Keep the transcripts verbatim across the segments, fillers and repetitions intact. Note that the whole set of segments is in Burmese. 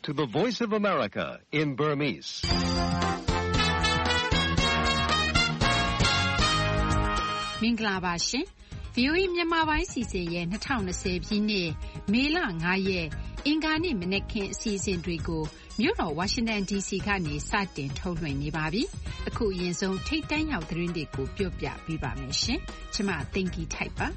to the Voice of America in Burmese. Mingla Bashin, V O A မြန်မာပိုင်းစီစဉ်ရဲ့twenty twentyပြည့်နှစ်မေလfiveရက်အင်္ဂါနေ့မနက်ခင်းအစီအစဉ်တွေကိုမြို့တော်ဝါရှင်တန် ဒီ စီ ကနေစတင်ထုတ်လွှင့်နေပါပြီ။အခုအရင်ဆုံးထိတ်တန့်ရောက်သတင်းတွေကိုပြောပြပေးပါမယ်ရှင်။ကျွန်မသိင်္ဂီထိုက်ပါ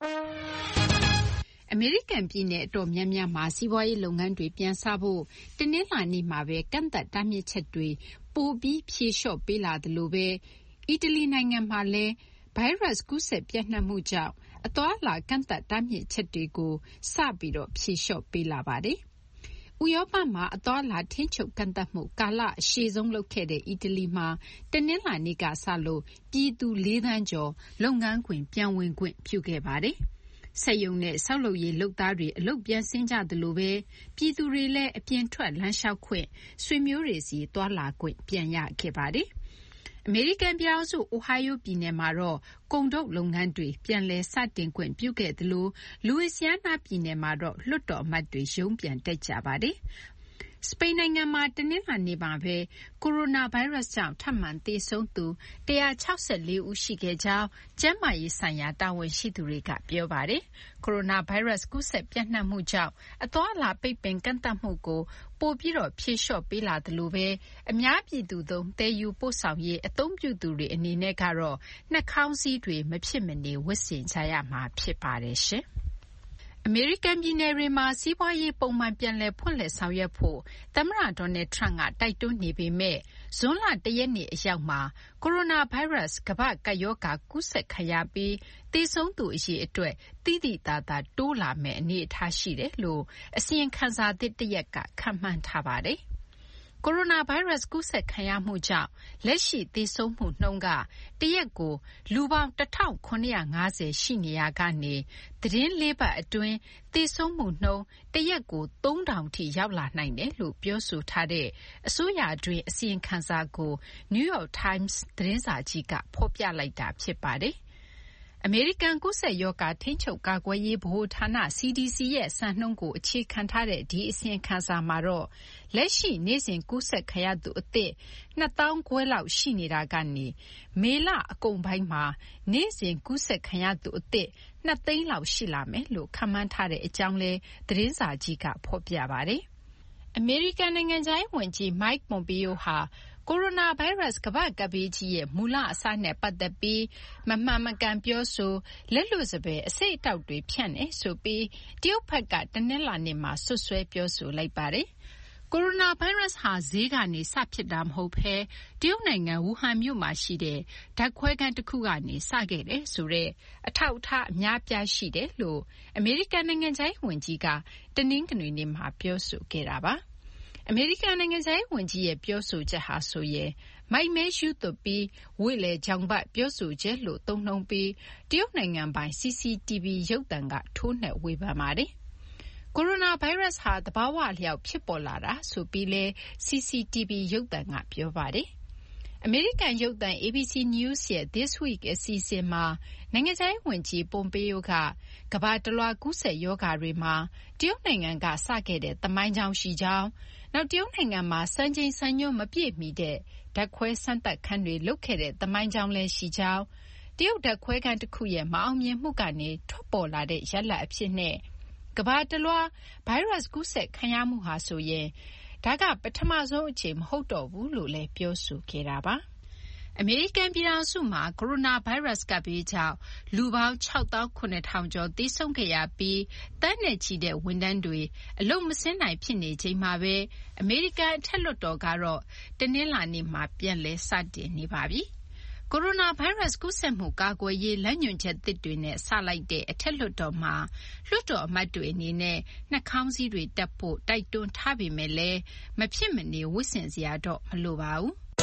။အမေရိကန်ပြည်နယ်အတော်များများမှာစီးပွားရေးလုပ်ငန်းတွေပြန်စဖို့တနင်္လာနေ့မှာပဲကန့်သတ်တားမြစ်ချက်တွေပိုပြီးဖြေလျှော့ပေးလာတယ်လို့ပဲအီတလီနိုင်ငံမှာလည်းဗိုင်းရပ်စ်ကူးစက်ပြန့်နှံ့မှုကြောင့်အသွားအလာကန့်သတ်တားမြစ်ချက်တွေကိုစပြီးတော့ဖြေလျှော့ပေးလာပါတယ်။ဥရောပမှာအသွားအလာထိန်းချုပ်ကန့်သတ်မှုကာလအရှည်ဆုံးလုပ်ခဲ့တဲ့အီတလီမှာတနင်္လာနေ့ကစလို့ပြည်သူ၄သန်းကျော်လုပ်ငန်းခွင်ပြန်ဝင်ခွင့်ပြုခဲ့ပါတယ်။စက်ရုံနဲ့ဆောက်လုပ်ရေးလုပ်သားတွေအလုပ်ပြန်ဆင်းကြသလိုပဲပြည်သူတွေလည်းအပြင်ထွက်လမ်းလျှောက်ခွင့်ဆွေမျိုးတွေစီသွားလာခွင့်ပြန်ရခဲ့ပါတယ်။အမေရိကန်ပြည်ထောင်စုအိုဟိုင်းယိုပြည်နယ်မှာတော့ကုန်ထုတ်လုပ်ငန်းတွေပြန်လည်စတင်ခွင့်ပြုခဲ့သလိုလူဝီစီယာနာပြည်နယ်မှာတော့လွှတ်တော်အမတ်တွေရုံးပြန်တက်ကြပါတယ်။စပိန်နိုင်ငံမှာတနင်္လာနေ့မှာပဲကိုရိုနာဗိုင်းရပ်စ်ကြောင့်ထပ်မံသေဆုံးသူone hundred sixty-fourဦးရှိခဲ့ကြောင်းကျန်းမာရေးဆိုင်ရာတာဝန်ရှိသူတွေကပြောပါတယ်။ကိုရိုနာဗိုင်းရပ်စ်ကူးစက်ပြန့်နှံ့မှုကြောင့်အသွားအလာပိတ်ပင်ကန့်သတ်မှုကိုပိုပြီးတော့ဖြေလျှော့ပေးလာသလိုပဲအများပြည်သူသုံးသယ်ယူပို့ဆောင်ရေးအသုံးပြုသူတွေအနေနဲ့ကတော့နှာခေါင်းစည်းတွေမဖြစ်မနေဝတ်ဆင်ကြရမှာဖြစ်ပါတယ်ရှင်။အမေရိကန်ပြည်နယ်တွေမှာစီးပွားရေးပုံမှန်ပြန်လည်ဖွင့်လှစ်ဆောင်ရွက်ဖို့သမ္မတဒေါ်နယ်ထရန့်ကတိုက်တွန်းနေပေမဲ့ဇွန်လoneရက်နေ့အရောက်မှာကိုရိုနာဗိုင်းရပ်စ်ကမ္ဘာ့ကပ်ရောဂါကူးစက်ခံရပြီးသေဆုံးသူအရေအတွက်သိသိသာသာတိုးလာမယ့်အနေအထားရှိတယ်လို့အစီရင်ခံစာသစ်တစ်ရပ်ကခန့်မှန်းထားပါတယ်။ကိုရိုနာဗိုင်းရပ်စ်ကူးစက်ခံရမှုကြောင့်လက်ရှိသေဆုံးမှုနှုန်းကတရက်ကိုလူပေါင်းone thousand seven hundred fiftyရှိနေရာကနေသတင်းလေးပတ်အတွင်းသေဆုံးမှုနှုန်းတရက်ကိုthree thousandထိရောက်လာနိုင်တယ်လို့ပြောဆိုထားတဲ့အစိုးရအတွင်းအစီရင်ခံစာကို New York Times သတင်းစာကြီးကဖော်ပြလိုက်တာဖြစ်ပါတယ်။အမေရိကန်ကူးစက်ရောဂါထိန်းချုပ်ကာကွယ်ရေးဗဟိုဌာန C D C ရဲ့စံနှုန်းကိုအခြေခံထားတဲ့ဒီအစီရင်ခံစာမှာတော့လက်ရှိနေ့စဉ်ကူးစက်ခံရသူအသစ်two thousand five hundredလောက်ရှိနေတာကနေမေလအကုန်ပိုင်းမှာနေ့စဉ်ကူးစက်ခံရသူအသစ်twoသိန်းလောက်ရှိလာမယ်လို့ခန့်မှန်းထားတဲ့အကြောင်းလဲသတင်းစာကြီးကဖော်ပြပါတယ်။အမေရိကန်နိုင်ငံခြားရေးဝန်ကြီး Mike Pompeo ဟာကိုရိုနာဗိုင်းရပ်စ်ကမ္ဘာ့ကပ်ဘေးကြီးရဲ့မူလအစနဲ့ပတ်သက်ပြီးမမှန်မကန်ပြောဆိုလက်လွတ်စပယ်အဆိပ်အတောက်တွေဖြန့်နေဆိုပြီးတရုတ်ဘက်ကတနင်္လာနေ့မှာဆွဆွဲပြောဆိုလိုက်ပါတယ်။ကိုရိုနာဗိုင်းရပ်စ်ဟာဈေးကနေစဖြစ်တာမဟုတ်ဘဲတရုတ်နိုင်ငံဝူဟန်မြို့မှာရှိတဲ့ဓာတ်ခွဲခန်းတစ်ခုကနေစခဲ့တယ်ဆိုတဲ့အထောက်အထားအများပြားရှိတယ်လို့အမေရိကန်နိုင်ငံခြားရေးဝန်ကြီးကတနင်္ဂနွေနေ့မှာပြောဆိုခဲ့တာပါ။အမေရိကန်နိုင်ငံခြားရေးဝန်ကြီးရဲ့ပြောဆိုချက်ဟာဆိုရင်မိုက်မဲရှုသွပ်ပြီးဝိလေကြောင်ပတ်ပြောဆိုချက်လို့သုံးနှုန်းပြီးတရုတ်နိုင်ငံပိုင် C C T V ရုပ်သံကထိုးနှက်ဝေဖန်ပါတယ်။ကိုရိုနာဗိုင်းရပ်စ်ဟာသဘာဝအလျောက်ဖြစ်ပေါ်လာတာဆိုပြီးလဲ C C T V ရုပ်သံကပြောပါတယ်။အမေရိကန်ရုပ်သံ A B C News ရဲ့ This Week အစီအစဉ်မှာနိုင်ငံခြားရေးဝန်ကြီး Pompeo ကကမ္ဘာတလွှားကူးစက်ရောဂါတွေမှာတရုတ်နိုင်ငံကစခဲ့တဲ့သမိုင်းကြောင်းရှိကြောင်းနောက်တရုတ်နိုင်ငံမှာစံချိန်စံညွှန်းမပြည့်မီတဲ့ဓာတ်ခွဲစမ်းသပ်ခန်းတွေလုပ်ခဲ့တဲ့သမိုင်းကြောင်းလည်းရှိကြောင်းတရုတ်ဓာတ်ခွဲခန်းတစ်ခုရဲ့မအောင်မြင်မှုကနေထွက်ပေါ်လာတဲ့ရလဒ်အဖြစ်နဲ့ကမ္ဘာတလွှားဗိုင်းရပ်စ်ကူးစက်ခံရမှုဟာဆိုရင်ဒါကပထမဆုံးအချိန်မဟုတ်တော့ဘူးလို့လည်းပြောဆိုခဲ့တာပါ။အမေရိကန်ပြည်ထောင်စုမှာကိုရိုနာဗိုင်းရပ်စ်ကပ်ဘေးကြောင့်လူပေါင်း၆သောင်း၇ထောင်ကျော်သေဆုံးခဲ့ရပြီးသန်းနဲ့ချီတဲ့ဝန်ထမ်းတွေအလုပ်မဆင်းနိုင်ဖြစ်နေချိန်မှာပဲအမေရိကန်အထက်လွှတ်တော်ကတော့တနင်္လာနေ့မှာပြန်လည်စတင်နေပါပြီ။ကိုရိုနာဗိုင်းရပ်စ်ကူးစက်မှုကာကွယ်ရေးလမ်းညွှန်ချက်သစ်တွေနဲ့စလိုက်တဲ့အထက်လွှတ်တော်မှာလွှတ်တော်အမတ်တွေအနေနဲ့နှာခေါင်းစည်းတွေတပ်ဖို့တိုက်တွန်းထားပေမဲ့လည်းမဖြစ်မနေဝတ်ဆင်စရာတော့မလိုပါဘူး။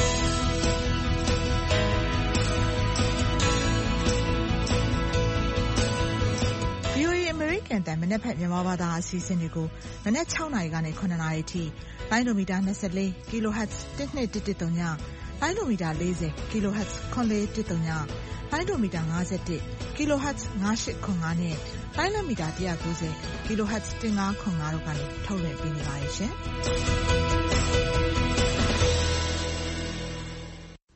American တန်မနက်ဖက်မြန်မာဘာသာအစီအစဉ်တွေကိုမနက်sixနာရီကနေsevenနာရီထိလိုင်းဒိုမီတာtwenty-four ကီလိုဟတ်ဇ်one two one one threeလိုင်းဒိုမီတာfortyကီလိုဟတ်ဇ်four four one zeroလိုင်းဒိုမီတာfifty-oneကီလိုဟတ်ဇ်five eight five fiveနဲ့လိုင်းလမီတာone ninetyကီလိုဟတ်ဇ်one five five fiveတို့ကနေထုတ်လွှင့်ပေးနေပါတယ်ရှင်။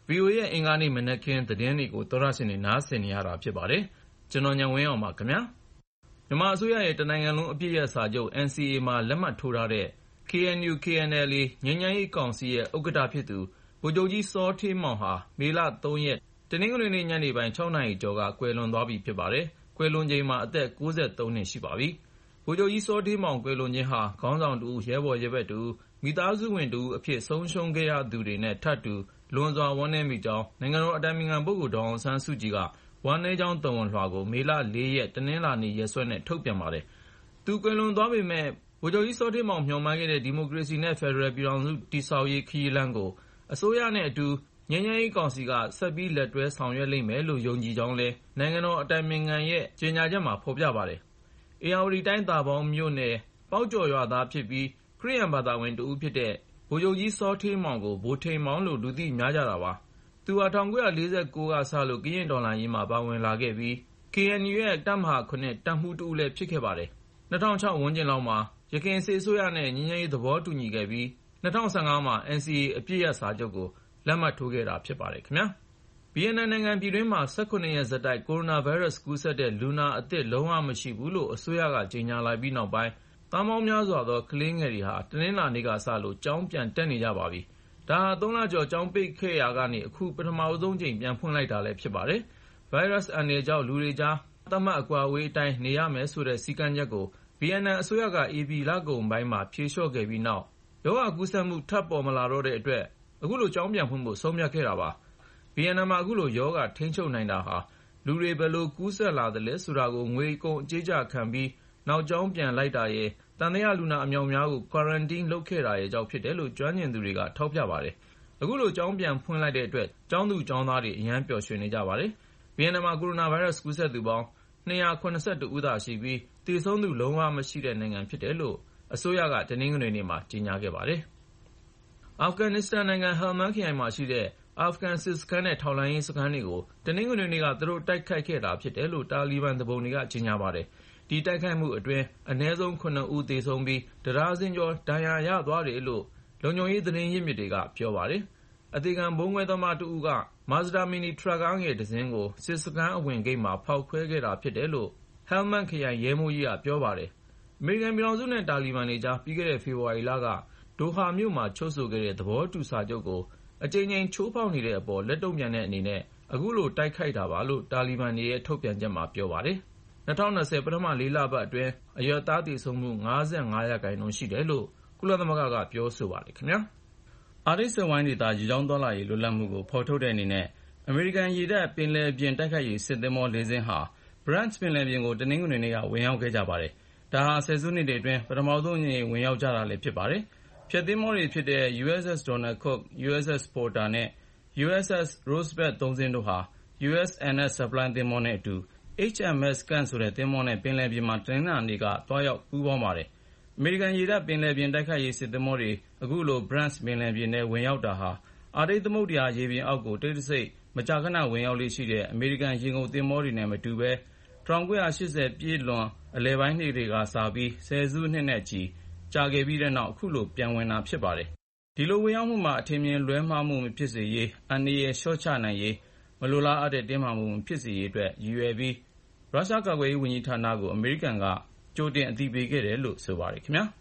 ဗွီအိုအေရဲ့အင်္ဂါနေ့မနက်ခင်းသတင်းတွေကိုသောရရှင်တွေနားဆင်နေရတာဖြစ်ပါတယ်။ကျွန်တော်ညံဝင်းအောင်ပါခင်ဗျာ။မြန်မာအစိုးရရဲ့တနိုင်ငံလုံးအပြည့်အစုံစာချုပ် N C A မှာလက်မှတ်ထိုးထားတဲ့ K N U K N L A ငြိမ်းချမ်းရေးကောင်စီရဲ့ဥက္ကဋ္ဌဖြစ်သူဗိုလ်ချုပ်ကြီးစောဌေးမောင်ဟာမေလသုံးရက်တနင်္ဂနွေနေ့ညနေပိုင်းခြောက်နာရီကျော်ကကွယ်လွန်သွားပြီဖြစ်ပါတယ်။ကွယ်လွန်ချိန်မှာအသက်ကိုးဆယ်သုံးနှစ်ရှိပါပြီ။ဗိုလ်ချုပ်ကြီးစောဌေးမောင်ကွယ်လွန်ခြင်းဟာခေါင်းဆောင်တူရဲဘော်ရဲဘက်တူမိသားစုဝင်တူအဖြစ်ဆုံးရှုံးခဲ့ရသူတွေနဲ့ထပ်တူလွန်စွာဝမ်းနည်းမိကြောင်းနိုင်ငံတော်အတိုင်ပင်ခံပုဂ္ဂိုလ်ဒေါ်အောင်ဆန်းစုကြည်ကဝမ်းနည်းကြောင်းသဝဏ်လွှာကိုမေလလေးရက်တနင်္လာနေ့ရက်စွဲနဲ့ထုတ်ပြန်ပါတယ်။သူကွယ်လွန်သွားပေမဲ့ဗိုလ်ချုပ်ကြီးစောဌေးမောင်မျှော်မှန်းခဲ့တဲ့ဒီမိုကရေစီနဲ့ဖက်ဒရယ်ပြည်ထောင်စုတည်ဆောက်ရေးခရီးလမ်းကိုအစိုးရနဲ့အတူငြိမ်းချမ်းရေးကောင်စီကဆက်ပြီးလက်တွဲဆောင်ရွက်လိမ့်မယ်လို့ယုံကြည်ကြောင်းလည်းနိုင်ငံတော်အတိုင်ပင်ခံရဲ့ကြေညာချက်မှာဖော်ပြပါတယ်။ဧရာဝတီတိုင်းသာပေါင်းမြို့နယ်ပေါက်ကျော်ရွာသားဖြစ်ပြီးခရစ်ယာန်ဘာသာဝင်တဦးဖြစ်တဲ့ဗိုလ်ချုပ်ကြီးစောဌေးမောင်ကိုဗိုလ်ထိန်မောင်လို့လူသိများကြတာပါ။သူဟာ၁၉၄၉ကစလို့ကရင်တော်လှန်ရေးမှာပါဝင်လာခဲ့ပြီး K N U ရဲ့တပ်မဟာခုနှစ်တပ်မှူးတဦးလည်းဖြစ်ခဲ့ပါတယ်။၂၀၀၆ဝန်းကျင်လောက်မှာရခိုင်စစ်အစိုးရနဲ့ငြိမ်းချမ်းရေးသဘောတူညီခဲ့ပြီး၂၀၁၅မှာ N C A အပြည့်အစာချုပ်ကိုလက်မှတ်ထိုးခဲ့တာဖြစ်ပါတယ်ခင်ဗျာ။ဗီယက်နမ်နိုင်ငံပြည်တွင်းမှာ၁၇ရက်ဆက်တိုက်ကိုရိုနာဗိုင်းရပ်စ်ကူးစက်တဲ့လူနာအသစ်လုံးဝမရှိဘူးလို့အစိုးရကကြေညာလိုက်ပြီးနောက်ပိုင်းသားပေါင်းများစွာသောကလေးငယ်တွေဟာတနင်္လာနေ့ကစလို့ကျောင်းပြန်တက်နေကြပါပြီ။ဒါဟာသုံးလကျော်ကျောင်းပိတ်ခဲ့ရာကနေအခုပထမဆုံးချိန်ပြန်ဖွင့်လိုက်တာလည်းဖြစ်ပါတယ်။ဗိုင်းရပ်စ်အန္တရာယ်ကြောင့်လူတွေကြားသတ်မှတ်အကွာအဝေးအတိုင်းနေရမယ်ဆိုတဲ့စည်းကမ်းချက်ကိုဗီယက်နမ်အစိုးရကဧပြီလကုန်ပိုင်းမှာဖြေလျှော့ခဲ့ပြီးနောက်ရောဂါကူးစက်မှုထပ်ပေါ်မလာတော့တဲ့အတွက်အခုလိုကျောင်းပြန်ဖွင့်ဖို့ဆုံးဖြတ်ခဲ့တာပါ။ဗီယက်နမ်မှာအခုလိုရောဂါထိန်းချုပ်နိုင်တာဟာလူတွေဘယ်လိုကူးစက်လာသလဲဆိုတာကိုငွေကုန်အကြေးကျခံပြီးနောက်ကျောင်းပြန်လိုက်တာရဲ့သံသယလူနာအမြောက်များကို quarantine လုပ်ခဲ့တာရဲ့ကြောင့်ဖြစ်တယ်လို့ကျွမ်းကျင်သူတွေကထောက်ပြပါတယ်။အခုလိုကျောင်းပြန်ဖွင့်လိုက်တဲ့အတွက်ကျောင်းသူကျောင်းသားတွေအရန်ပျော်ရွှင်နေကြပါတယ်။ဗီယက်နမ်မှာကိုရိုနာဗိုင်းရပ်စ်ကူးစက်သူပေါင်း၂၇၁ဦးသာရှိပြီးသေဆုံးသူလုံးဝမရှိတဲ့နိုင်ငံဖြစ်တယ်လို့အစိုးရကတနင်္ဂနွေနေ့မှာကြေညာခဲ့ပါတယ်။အာဖဂန်နစ္စတန်နိုင်ငံဟယ်မန်ခရိုင်မှာရှိတဲ့အာဖဂန်စစ်စခန်းနဲ့ထောက်လှမ်းရေးစခန်းတွေကိုတနင်္ဂနွေနေ့ကသူတို့တိုက်ခိုက်ခဲ့တာဖြစ်တယ်လို့တာလီဘန်သူပုန်တွေကကြေညာပါတယ်။ဒီတိုက်ခိုက်မှုအတွင်းအနည်းဆုံးခုနှစ်ဦးသေဆုံးပြီးတဒါဇင်ကျော်ဒဏ်ရာရသွားတယ်လို့လုံခြုံရေးသတင်းရင်းမြစ်တွေကပြောပါတယ်။အသေခံဗုံးခွဲသမားတဦးကမာဇဒါမီနီထရပ်ကားငယ်တစ်စင်းကိုစစ်စခန်းအဝင်ဂိတ်မှာဖောက်ခွဲခဲ့တာဖြစ်တယ်လို့ဟယ်မန်ခရိုင်ရဲမှူးကြီးကပြောပါတယ်။အမေရိကန်ပြည်ထောင်စုနဲ့တာလီဘန်တွေကြားပြီးခဲ့တဲ့ဖေဖော်ဝါရီလကဒိုဟာမြို့မှာချုပ်ဆိုခဲ့တဲ့သဘောတူစာချုပ်ကိုအကြိမ်ကြိမ်ချိုးဖောက်နေတဲ့အပေါ်လက်တုံ့ပြန်တဲ့အနေနဲ့အခုလိုတိုက်ခိုက်တာပါလို့တာလီဘန်တွေရဲ့ထုတ်ပြန်ချက်မှာပြောပါတယ်။၂၀၂၀ပထမလေးလပတ်အတွင်းအရပ်သားသေဆုံးမှု၅၅ရာခိုင်နှုန်းရှိတယ်လို့ကုလသမဂ္ဂကပြောဆိုပါတယ်ခင်ဗျာ။အာတိတ်စက်ဝိုင်းဒေသရေကြောင်းသွားလာရေးလွတ်လပ်မှုကိုဖော်ထုတ်တဲ့အနေနဲ့အမေရိကန်ရေတပ်ပင်လယ်ပြင်တိုက်ခိုက်ရေးစစ်သင်္ဘောလေးစင်းဟာ Brant ပင်လယ်ပြင်ကိုတနင်္ဂနွေနေ့ကဝင်ရောက်ခဲ့ကြပါတယ်။ဒါဟာဆယ်စုနှစ်တွေအတွင်းပထမဆုံးအကြိမ်ဝင်ရောက်ကြတာလည်းဖြစ်ပါတယ်။ဖျက်သင်္ဘောတွေဖြစ်တဲ့ U S S Donald Cook, U S S Porter နဲ့ U S S Roosevelt သုံးစင်းတို့ဟာ U S N S Supply သင်္ဘောနဲ့အတူ H M S Kent ဆိုတဲ့သင်္ဘောနဲ့ပင်လယ်ပြင်မှာတနင်္လာနေ့ကသွားရောက်ပူးပေါင်းပါတယ်။အမေရိကန်ရေတပ်ပင်လယ်ပြင်တိုက်ခိုက်ရေးစစ်သင်္ဘောတွေအခုလို Brant ပင်လယ်ပြင်ထဲဝင်ရောက်တာဟာအာတိတ်သမုဒ္ဒရာရေပြင်အောက်ကိုတိတ်တဆိတ်မကြာခဏဝင်ရောက်လေ့ရှိတဲ့အမေရိကန်ရေငုပ်သင်္ဘောတွေနဲ့မတူဘဲ၁၉၈၀ပြည့်လွန်အလယ်ပိုင်းနှစ်တွေကစပြီးဆယ်စုနှစ်နဲ့ချီကြာခဲ့ပြီးတဲ့နောက်အခုလိုပြန်ဝင်တာဖြစ်ပါတယ်။ဒီလိုဝင်ရောက်မှုမှာအထင်မြင်လွဲမှားမှုမဖြစ်စေရေးအန္တရာယ်လျှော့ချနိုင်ရေးမလိုလားအပ်တဲ့တင်းမာမှုမဖြစ်စေရေးအတွက်ရည်ရွယ်ပြီးရုရှားကာကွယ်ရေးဝန်ကြီးဌာနကိုအမေရိကန်ကကြိုတင်အသိပေးခဲ့တယ်လို့ဆိုပါတယ်ခင်ဗျာ။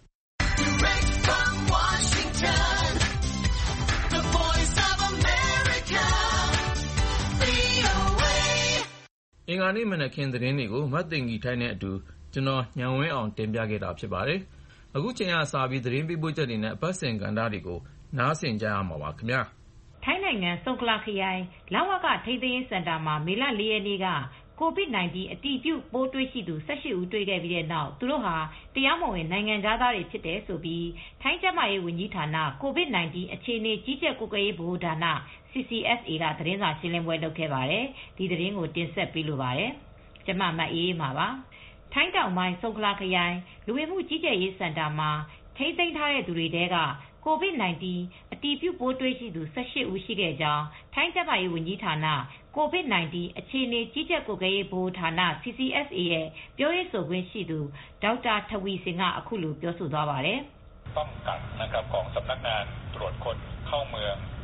The Voice of America အင်္ဂါနေ့မနက်ခင်းသတင်းတွေကိုမတ်သိင်္ဂီထိုင်းနဲ့အတူကျွန်တော်ညံဝင်းအောင်တင်ပြခဲ့တာဖြစ်ပါတယ်။အခုချိန်ကစပြီးသတင်းပေးပို့ချက်တွေနဲ့အပတ်စဉ်ကဏ္ဍတွေကိုနားဆင်ကြရမှာပါခင်ဗျာ။ထိုင်းနိုင်ငံဆုန်ခလာခရိုင်လဝကထိန်းသိမ်းရေးစင်တာမှာမေလလေးရက်နေ့ကကိုဗစ် ၁၉ အတည်ပြုပိုးတွေ့ရှိသူ၁၈ဦးတွေ့ခဲ့ပြီးတဲ့နောက်သူတို့ဟာတရားမဝင်နိုင်ငံခြားသားတွေဖြစ်တယ်ဆိုပြီးထိုင်းကျန်းမာရေးဝန်ကြီးဌာနကိုဗစ် ၁၉ အခြေအနေကြီးကြပ်ကွပ်ကဲရေးဗဟိုဌာန C C S A ကသတင်းစာရှင်းလင်းပွဲလုပ်ခဲ့ပါတယ်။ဒီသတင်းကိုတင်ဆက်ပေးလိုပါတယ်။ကျမမအေးအေးမှာပါ။ထိုင်းတောင်ပိုင်းဆုန်ခလာခရိုင်လူဝင်မှုကြီးကြပ်ရေးစင်တာမှာထိန်းသိမ်းထားတဲ့သူတွေထဲကကိုဗစ် ၁၉ အတည်ပြုပိုးတွေ့ရှိသူ၁၈ဦးရှိခဲ့ကြောင်းထိုင်းကျန်းမာရေးဝန်ကြီးဌာနကိုဗစ် ၁၉ အခြေအနေကြီးကြပ်ကွပ်ကဲရေးဗဟိုဌာန C C S A ရဲ့ပြောရေးဆိုခွင့်ရှိသူဒေါက်တာထဝီစင်ကအခုလိုပြောဆိုသွားပါတယ်။ป้องกันนะครับของสำนักงานตรวจคนเข้าเมืองที่อำ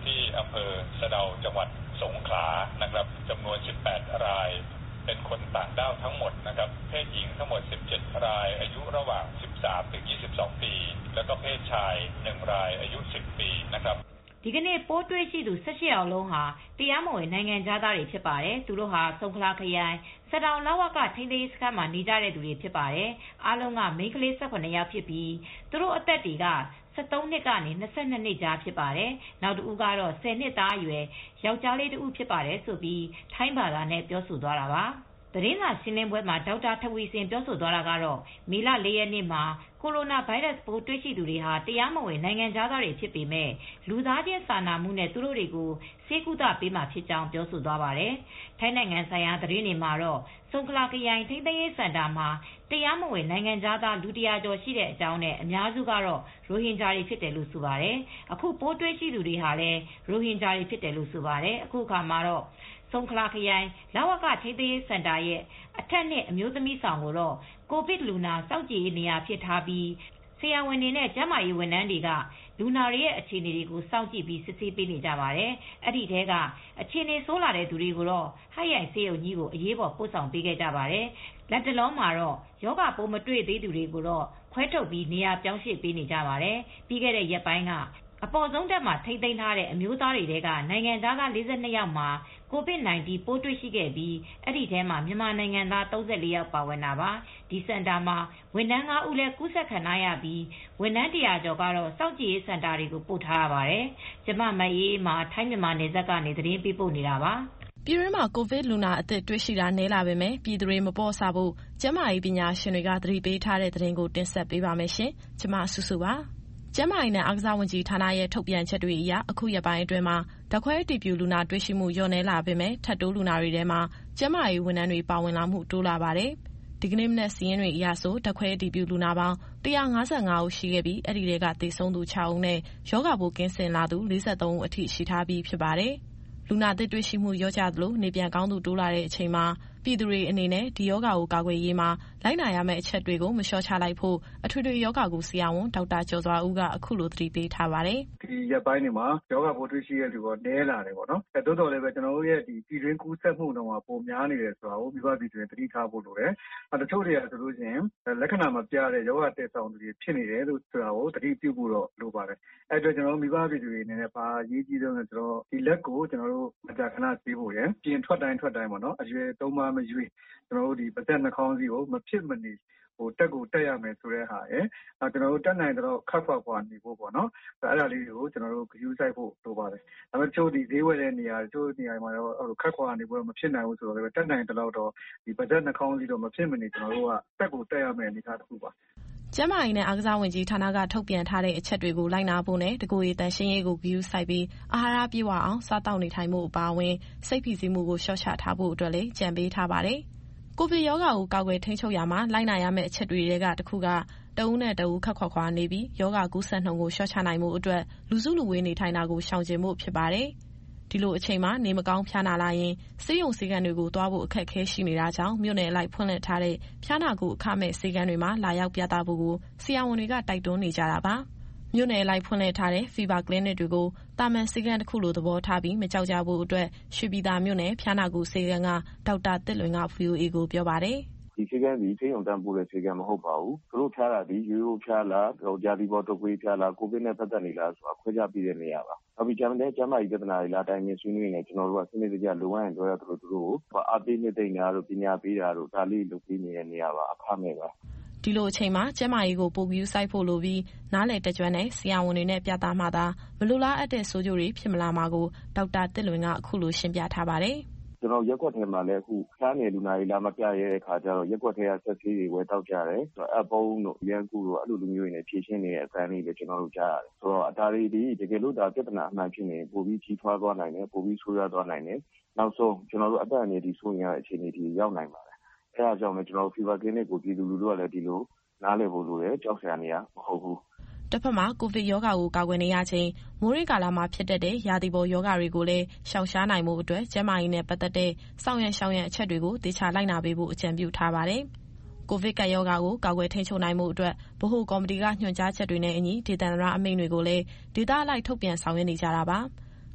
ำเภอสะเดาจังหวัดสงขลานะครับจำนวนสิบแปดรายเป็นคนต่างด้าวทั้งหมดนะครับเพศหญิงทั้งหมดสิบเจ็ดรายอายุระหว่างสิบสามถึงยี่สิบสองปีแล้วก็เพศชายหนึ่งรายอายุสิบปีนะครับဒီကနေ့ပိုးတွေ့ရှိသူ၁၈ယောက်လုံးဟာတရားမဝင်နိုင်ငံခြားသားတွေဖြစ်ပါတယ်။သူတို့ဟာဆုံခလာခရိုင်စတောင်လဝကထိန်းသိမ်းရေးစခန်းမှာနေကြတဲ့သူတွေဖြစ်ပါတယ်။အားလုံးကမိန်းကလေး၁၇ယောက်ဖြစ်ပြီးသူတို့အသက်တွေက၁၃နှစ်ကနေ၂၂နှစ်ကြားဖြစ်ပါတယ်။နောက်တစ်ဦးကတော့၁၀နှစ်သားအရွယ်ယောက်ျားလေးတစ်ဦးဖြစ်ပါတယ်ဆိုပြီးထိုင်းဘာသာနဲ့ပြောဆိုသွားတာပါ။သတင်းစာရှင်းလင်းပွဲမှာဒေါက်တာထဝီစင်ပြောဆိုသွားတာကတော့မေလ၄ရက်နေ့မှာကိုရိုနာဗိုင်းရပ်စ်ပိုးတွေ့ရှိသူတွေဟာတရားမဝင်နိုင်ငံခြားသားတွေဖြစ်ပေမဲ့လူသားချင်းစာနာမှုနဲ့သူတို့တွေကိုဆေးကုသပေးမှာဖြစ်ကြောင်းပြောဆိုသွားပါတယ်။ထိုင်းနိုင်ငံဆိုင်ရာသတင်းတွေမှာတော့ဆုံခလာခရိုင်ထိန်းသိမ်းရေးစင်တာမှာတရားမဝင်နိုင်ငံခြားသားလူတစ်ရာကျော်ရှိတဲ့အကြောင်းနဲ့အများစုကတော့ရိုဟင်ဂျာတွေဖြစ်တယ်လို့ဆိုပါတယ်။အခုပိုးတွေ့ရှိသူတွေဟာလည်းရိုဟင်ဂျာတွေဖြစ်တယ်လို့ဆိုပါတယ်။အခုအခါမှာတော့ဆုံခလာခရိုင်လဝကထိန်းသိမ်းရေးစင်တာရဲ့အထက်နှစ်အမျိုးသမီးဆောင်ကိုတော့ကိုဗစ်လူနာစောင့်ကြည့်ရေးနေရာဖြစ်ထားပြီးဆရာဝန်တွေနဲ့ကျန်းမာရေးဝန်ထမ်းတွေကလူနာတွေရဲ့အခြေအနေတွေကိုစောင့်ကြည့်ပြီးစစ်ဆေးပေးနေကြပါတယ်။အဲ့ဒီထဲကအခြေအနေဆိုးလာတဲ့သူတွေကိုတော့ဟိုက်ရိုင်ဆေးရုံကြီးကိုအရေးပေါ်ပို့ဆောင်ပေးခဲ့ကြပါတယ်။လက်တလုံးမှာတော့ယောဂပိုးမတွေ့သေးသူတွေကိုတော့ခွဲထုတ်ပြီးနေရာပြောင်းရွှေ့ပေးနေကြပါတယ်။ပြီးခဲ့တဲ့ရက်ပိုင်းကအပေါ်ဆုံးတက်မှာထိမ့်သိမ်းထားတဲ့အမျိုးသားတွေကနိုင်ငံသားက၄၂ယောက်မှာကိုဗစ် ၁၉ ပိုးတွေ့ရှိခဲ့ပြီးအဲ့ဒီထဲမှာမြန်မာနိုင်ငံသား၃၄ယောက်ပါဝင်တာပါဒီစင်တာမှာဝန်ထမ်း၅ဦးလည်းကူးစက်ခံရပြီးဝန်ထမ်း၁၀၀ကျော်ကတော့စောင့်ကြည့်ရေးစင်တာတွေကိုပို့ထားရပါတယ်ကျမမအေးမှာထိုင်းမြန်မာနယ်စပ်ကနေသတင်းပေးပို့နေတာပါပြည်တွင်းမှာကိုဗစ်လူနာအသစ်တွေ့ရှိတာနည်းလာပေမဲ့ပြည်သူတွေမပေါ့ဆဖို့ကျန်းမာရေးပညာရှင်တွေကသတိပေးထားတဲ့သတင်းကိုတင်ဆက်ပေးပါမယ်ရှင်ကျမဆုစုပါကျန်းမာရေးနဲ့အားကစားဝန်ကြီးဌာနရဲ့ထုတ်ပြန်ချက်တွေအရအခုရက်ပိုင်းအတွင်းမှာဓာတ်ခွဲအတည်ပြုလူနာတွေ့ရှိမှုလျော့နည်းလာပေမဲ့ထပ်တိုးလူနာတွေထဲမှာကျန်းမာရေးဝန်ထမ်းတွေပါဝင်လာမှုတိုးလာပါတယ်။ဒီကနေ့မနက်စီးရင်တွေအရဆိုဓာတ်ခွဲအတည်ပြုလူနာပေါင်း၁၅၅ဦးရှိခဲ့ပြီးအဲ့ဒီတွေကသေဆုံးသူ၆ဦးနဲ့ရောဂါပိုးကင်းစင်လာသူ၄၃ဦးအထိရှိထားပြီးဖြစ်ပါတယ်။လူနာသစ်တွေ့ရှိမှုလျော့ကျသလိုနေပြန်ကောင်းသူတိုးလာတဲ့အချိန်မှာပြည်သူတွေအနေနဲ့ဒီယောဂါကိုကာကွယ်ရေးမှာလိုက်နာရမယ့်အချက်တွေကိုမလျှော့ချလိုက်ဖို့အထွေထွေယောဂါကုဆရာဝန်ဒေါက်တာကျော်စွာဦးကအခုလိုသတိပေးထားပါတယ်။ဒီရက်ပိုင်းတွေမှာယောဂါပိုးတွေ့ရှိတဲ့လူကနည်းလာတယ်ပေါ့နော်။အဲတိုးတော်လည်းပဲကျွန်တော်တို့ရဲ့ဒီပြည်တွင်းကူးစက်မှုတော့ပုံများနေတယ်ဆိုတာကိုမိဘပြည်သူတွေသတိထားဖို့လိုတယ်။အဲတချို့တွေကဆိုလို့ရှိရင်လက္ခဏာမပြတဲ့ယောဂါတက်ဆောင်သူတွေဖြစ်နေတယ်လို့ဆိုတာကိုသတိပြုဖို့တော့လိုပါတယ်။အဲအတွက်ကျွန်တော်တို့မိဘပြည်သူတွေအနေနဲ့ပါရေးကြည့်တော့ကျွန်တော်ဒီလက်ကိုကျွန်တော်တို့မကြာခဏဆေးဖို့ရယ်ပြင်ထွက်တိုင်းထွက်တိုင်းပေါ့နော်အရွယ်သုံးပါးမရွေးကျွန်တော်တို့ဒီပါးစပ်နှာခေါင်းစည်းကိုမဖြစ်မနေဟိုတက်ကိုတက်ရမယ်ဆိုတဲ့ဟာရယ်အဲကျွန်တော်တို့တက်နိုင်တော့ခတ်ခွာခွာနေဖို့ပေါ့နော်အဲ့ဒါလေးတွေကိုကျွန်တော်တို့ဂရုစိုက်ဖို့လိုပါတယ်ဒါပေမဲ့ချို့ဒီဈေးဝယ်တဲ့နေရာချို့နေရာမှာတော့ခတ်ခွာနေဖို့မဖြစ်နိုင်ဘူးဆိုတော့လည်းတက်နိုင်တော့တော့ဒီပါးစပ်နှာခေါင်းစည်းတော့မဖြစ်မနေကျွန်တော်တို့ကတက်ကိုတက်ရမယ်အနေအထားတစ်ခုပါကျန်းမာရေးနဲ့အားကစားဝန်ကြီးဌာနကထုတ်ပြန်ထားတဲ့အချက်တွေကိုလိုက်နာဖို့နဲ့တကူရီတန်ရှင်းရေးကိုဂရုစိုက်ပြီးအာဟာရပြည့်ဝအောင်စားတောက်နေထိုင်မှုအပါအဝင်စိတ်ဖိစီးမှုကိုလျှော့ချထားဖို့အတွက်လည်းကြံပေးထားပါတယ်။ကိုဗစ်ရောဂါကိုကာကွယ်ထိန်းချုပ်ရမှာလိုက်နာရမယ့်အချက်တွေကတစ်ခုကတဦးနဲ့တဦးခက်ခွာခွာနေပြီးရောဂါကူးစက်နှုန်းကိုလျှော့ချနိုင်မှုအတွက်လူစုလူဝေးနေထိုင်တာကိုရှောင်ကျဉ်ဖို့ဖြစ်ပါတယ်။ဒီလိုအချိန်မှာနေမကောင်းဖျားနာလာရင်ဆေးရုံဆေးခန်းတွေကိုသွားဖို့အခက်အခဲရှိနေတာကြောင့်မြို့နယ်အလိုက်ဖွင့်လှစ်ထားတဲ့ဖျားနာကိုအခမဲ့ဆေးခန်းတွေမှာလာရောက်ပြသဖို့ကိုဆရာဝန်တွေကတိုက်တွန်းနေကြတာပါ။မြို့နယ်အလိုက်ဖွင့်လှစ်ထားတဲ့ Fever Clinic တွေကိုတာမန်ဆေးခန်းတစ်ခုလိုသဘောထားပြီးမကြောက်ကြဖို့အတွက်ရွှေပြည်သာမြို့နယ်ဖျားနာကိုဆေးခန်းကဒေါက်တာတစ်လွင်က ဗွီအိုအေကိုပြောပါတယ်။ဒီဆေးကန်းဒီဆေးရုံတန်းပို့တဲ့ဆေးကန်းမဟုတ်ပါဘူး။သူတို့ဖျားတာဒီရိုးရိုးဖျားလား၊ကြာတိပေါ်တုပ်ကွေးဖျားလား၊ကိုဗစ်နဲ့ပတ်သက်နေလားဆိုတာခွဲခြားပြီးတဲ့နေရာပါ။နောက်ပြီးကျန်းတဲ့ကျန်းမာရေးပြဿနာတွေလာတိုင်းမြင်ဆွေးနွေးနေကျွန်တော်တို့ကစနစ်တကျလိုအပ်ရင်ပြောရသလိုသူတို့ကိုအားပေးနှစ်သိမ့်တာတို့ပညာပေးတာတို့ဒါလေးလုပ်ပေးနေတဲ့နေရာပါအခမဲ့ပါ။ဒီလိုအချိန်မှာကျန်းမာရေးကိုပိုပြီးစိုက်ဖို့လိုပြီးနားလည်တကြွတဲ့ဆရာဝန်တွေနဲ့ပြသမှသာမလိုလားအပ်တဲ့ဆိုးကျိုးတွေဖြစ်မလာမှာကိုဒေါက်တာတစ်လွင်ကအခုလိုရှင်းပြထားပါတယ်။ကျွန်တော်ရက်ကွက်ထဲမှာလည်းအခုဖျားနေလူနာတွေလာမပြရဲတဲ့ခါကျတော့ရက်ကွက်ထဲကဆက်ဆေးတွေဝယ်တောက်ကြတယ်ဆိုတော့အပုံးတို့ရန်ကူတို့အဲ့လိုလူမျိုးတွေနဲ့ဖြည့်ရှင်းနေတဲ့အကန့်လေးတွေကျွန်တော်တို့ကြားရတယ်ဆိုတော့အတားလေးဒီတကယ်လို့ဒါပြဿနာအမှန်ဖြစ်နေပိုပြီးကြီးထွားသွားနိုင်တယ်ပိုပြီးဆိုးရွားသွားနိုင်တယ်နောက်ဆုံးကျွန်တော်တို့အသက်အန္တရာယ်ဒီဆိုရင်ရအခြေအနေဒီရောက်နိုင်ပါတယ်အဲဒါကြောင့်လည်းကျွန်တော်တို့ Fever Clinic ကိုပြည်သူလူထုကလည်းဒီလိုနားလည်ဖို့လိုတယ်ကြောက်စရာနေရမဟုတ်ဘူးတစ်ဖက်မှာကိုဗစ်ရောဂါကိုကာကွယ်နေရချိန်မိုးရေကာလမှာဖြစ်တတ်တဲ့ရာသီပေါ်ရောဂါတွေကိုလည်းရှောင်ရှားနိုင်မှုအတွက်ကျန်းမာရေးနဲ့ပတ်သက်တဲ့စောင့်ရရှောင်ရအချက်တွေကိုသေချာလိုက်နာပေးဖို့အကြံပြုထားပါတယ်။ကိုဗစ်ကပ်ရောဂါကိုကာကွယ်ထိန်းချုပ်နိုင်မှုအတွက်ဗဟိုကော်မတီကညွှန်ကြားချက်တွေနဲ့အညီဒေသန္တရအမိန့်တွေကိုလည်းဒေသအလိုက်ထုတ်ပြန်ဆောင်ရွက်နေကြတာပါ။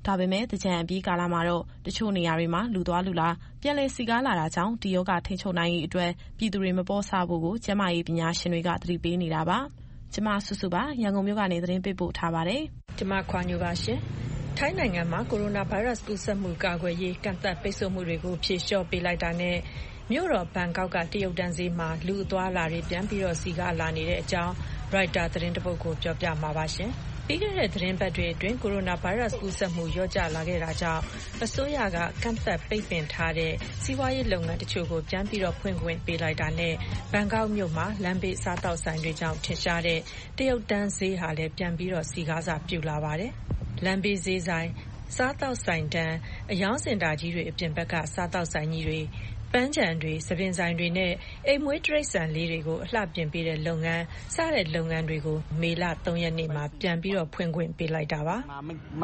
ဒါပေမဲ့သင်္ကြန်အပြီးကာလမှာတော့တချို့နေရာတွေမှာလူသွားလူလာပြန်လည်စည်ကားလာတာကြောင့်ဒီရောဂါထိန်းချုပ်နိုင်ရေးအတွက်ပြည်သူတွေမပေါ့ဆဖို့ကိုကျန်းမာရေးပညာရှင်တွေကသတိပေးနေတာပါ။ကျမစုစုပါရန်ကုန်မြို့ကနေသတင်းပေးပို့ထားပါတယ်။ကျမခွာညိုပါရှင်။ထိုင်းနိုင်ငံမှာကိုရိုနာဗိုင်းရပ်စ်ကူးစက်မှုကာကွယ်ရေးကန့်သတ်ပိတ်ဆို့မှုတွေကိုဖြေလျှော့ပေးလိုက်တာနဲ့မြို့တော်ဘန်ကောက်ကတရုတ်တန်းဈေးမှာလူအသွားလာတွေပြန်ပြီးတော့စီကားလာနေတဲ့အကြောင်းရိုက်တာသတင်းတစ်ပုဒ်ကိုပြောပြမှာပါရှင်။ပြီးခဲ့တဲ့သတင်းပတ်တွေအတွင်းကိုရိုနာဗိုင်းရပ်စ်ကူးစက်မှုလျော့ကျလာခဲ့တာကြောင့်အစိုးရကကန့်သတ်ပိတ်ပင်ထားတဲ့စီးပွားရေးလုပ်ငန်းတချို့ကိုပြန်ပြီးတော့ဖွင့်ခွင့်ပေးလိုက်တာနဲ့ဘန်ကောက်မြို့မှာလမ်းဘေးစားတောက်ဆိုင်တွေကြောင့်ထင်ရှားတဲ့တရုတ်တန်းဈေးဟာလည်းပြန်ပြီးတော့စီကားစာပြုလာပါတယ်။လမ်းဘေးဈေးဆိုင်စားတောက်ဆိုင်တန်းအယောင်စင်တာကြီးတွေအပြင်ဘက်ကစားတောက်ဆိုင်ကြီးတွေပန်းခြံတွေ၊သပင်ဆိုင်တွေနဲ့အိမ်မွေးတိရစ္ဆာန်လေးတွေကိုအလှပြင်ပေးတဲ့လုပ်ငန်းစတဲ့လုပ်ငန်းတွေကိုမေလသုံးရက်နေ့မှာပြန်ပြီးတော့ဖွင့်ခွင့်ပေးလိုက်တာပါ။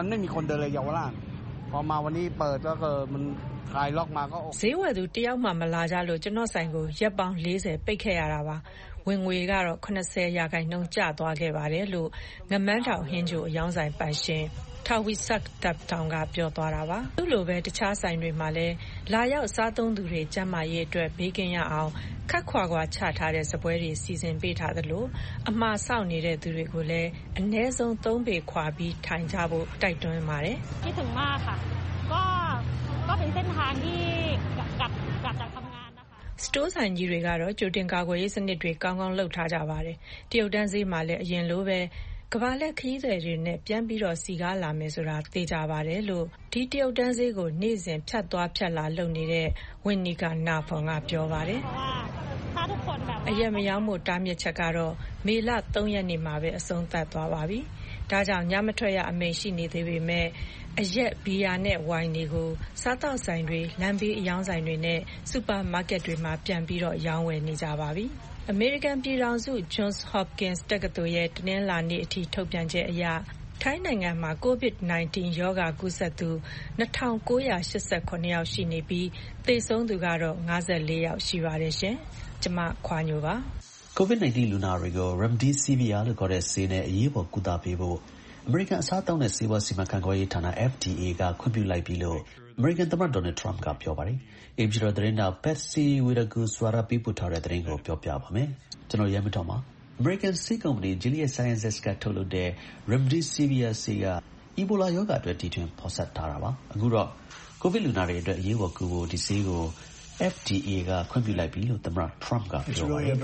ဈေးဝယ်သူတယောက်မှမလာကြလို့ကျွန်တော်ဆိုင်ကိုရက်ပေါင်းလေးဆယ်ပိတ်ခဲ့ရတာပါ။ဝင်ငွေကတော့၇၀ရာခိုင်နှုန်းကျသွားခဲ့ပါတယ်လို့ငမန်းတောင်ဟင်းချိုအယောင်ဆိုင်ပိုင်ရှင်ထာဝီဆက်တပ်တောင်ကပြောသွားတာပါ။သူ့လိုပဲတခြားဆိုင်တွေမှာလည်းလာရောက်စားသုံးသူတွေကျန်းမာရေးအတွက်ဘေးကင်းရအောင်ခက်ခွာခွာချထားတဲ့စပွဲတွေစီစဉ်ပေးထားသလိုအမှားဆောက်နေတဲ့သူတွေကိုလည်းအနည်းဆုံးသုံးပေခွာပြီးထိုင်ကြဖို့တိုက်တွန်းပါတယ်။คิดถึงมากค่ะก็ก็เป็นเส้นทางที่กลับกลับจากทำงานนะคะစတိုးဆိုင်ကြီးတွေကတော့ကြိုတင်ကာကွယ်ရေးစနစ်တွေကောင်းကောင်းလုပ်ထားကြပါတယ်။တရုတ်တန်းဈေးမှာလည်းအရင်လိုပဲကမ္ဘာလှည့်ခရီးသည်တွေနဲ့ပြန်ပြီးတော့စီကားလာမယ်ဆိုတာသိကြပါတယ်လို့ဒီတရုတ်တန်းဈေးကိုနေ့စဉ်ဖြတ်သွားဖြတ်လာလုပ်နေတဲ့ဝင်းနီကနာဖွန်ကပြောပါတယ်။အရက်မရောမှုတားမြစ်ချက်ကတော့မေလသုံးရက်နေ့မှာပဲအဆုံးသတ်သွားပါပြီ။ဒါကြောင့်ညမထွက်ရအမိန့်ရှိနေသေးပေမဲ့အရက်ဘီယာနဲ့ဝိုင်တွေကိုစားတောက်ဆိုင်တွေလမ်းဘေးအယောင်ဆိုင်တွေနဲ့စူပါမားကတ်တွေမှာပြန်ပြီးတော့ရောင်းဝယ်နေကြပါပြီ။အမေရိကန်ပြည်ထောင်စု Johns Hopkins တက္ကသိုလ်ရဲ့တနင်္လာနေ့အထိထုတ်ပြန်ချက်အရထိုင်းနိုင်ငံမှာ ကိုဗစ်၁၉ ရောဂါကူးစက်သူ၂၉၈၇ ယောက်ရှိနေပြီးသေဆုံးသူကတော့၅၄ယောက်ရှိပါတယ်ရှင်။ကျမခွာညိုပါ။ ကိုဗစ်၁၉ လူနာတွေကို Remdesivir လို့ခေါ်တဲ့ဆေးနဲ့အရေးပေါ်ကုသပေးဖို့အမေရိကန်အစားအသောက်နဲ့ဆေးဝါးစီမံခန့်ခွဲရေးဌာန F D A ကခွင့်ပြုလိုက်ပြီလို့အမေရိကန်သမ္မတ Donald Trump ကပြောပါတယ်။အိမ်ဖြူတော်သတင်းထောက် Patsy Widakuswara ပေးပို့ထားတဲ့သတင်းကိုပြောပြပါမယ်။ကျွန်တော်ရဲမတော်ပါ။အမေရိကန်ဆေးကုမ္ပဏီ Gilead Sciences ကထုတ်လုပ်တဲ့ Remdesivir ဆေးက Ebola ရောဂါအတွက်တီထွင်ဖော်စပ်ထားတာပါ။အခုတော့ကိုဗစ်လူနာတွေအတွက်အရေးပေါ်ကုဖို့ဒီဆေးကို F D A ကခွင့်ပြုလိုက်ပြီလို့သမ္မတ Trump ကပြောပါတယ်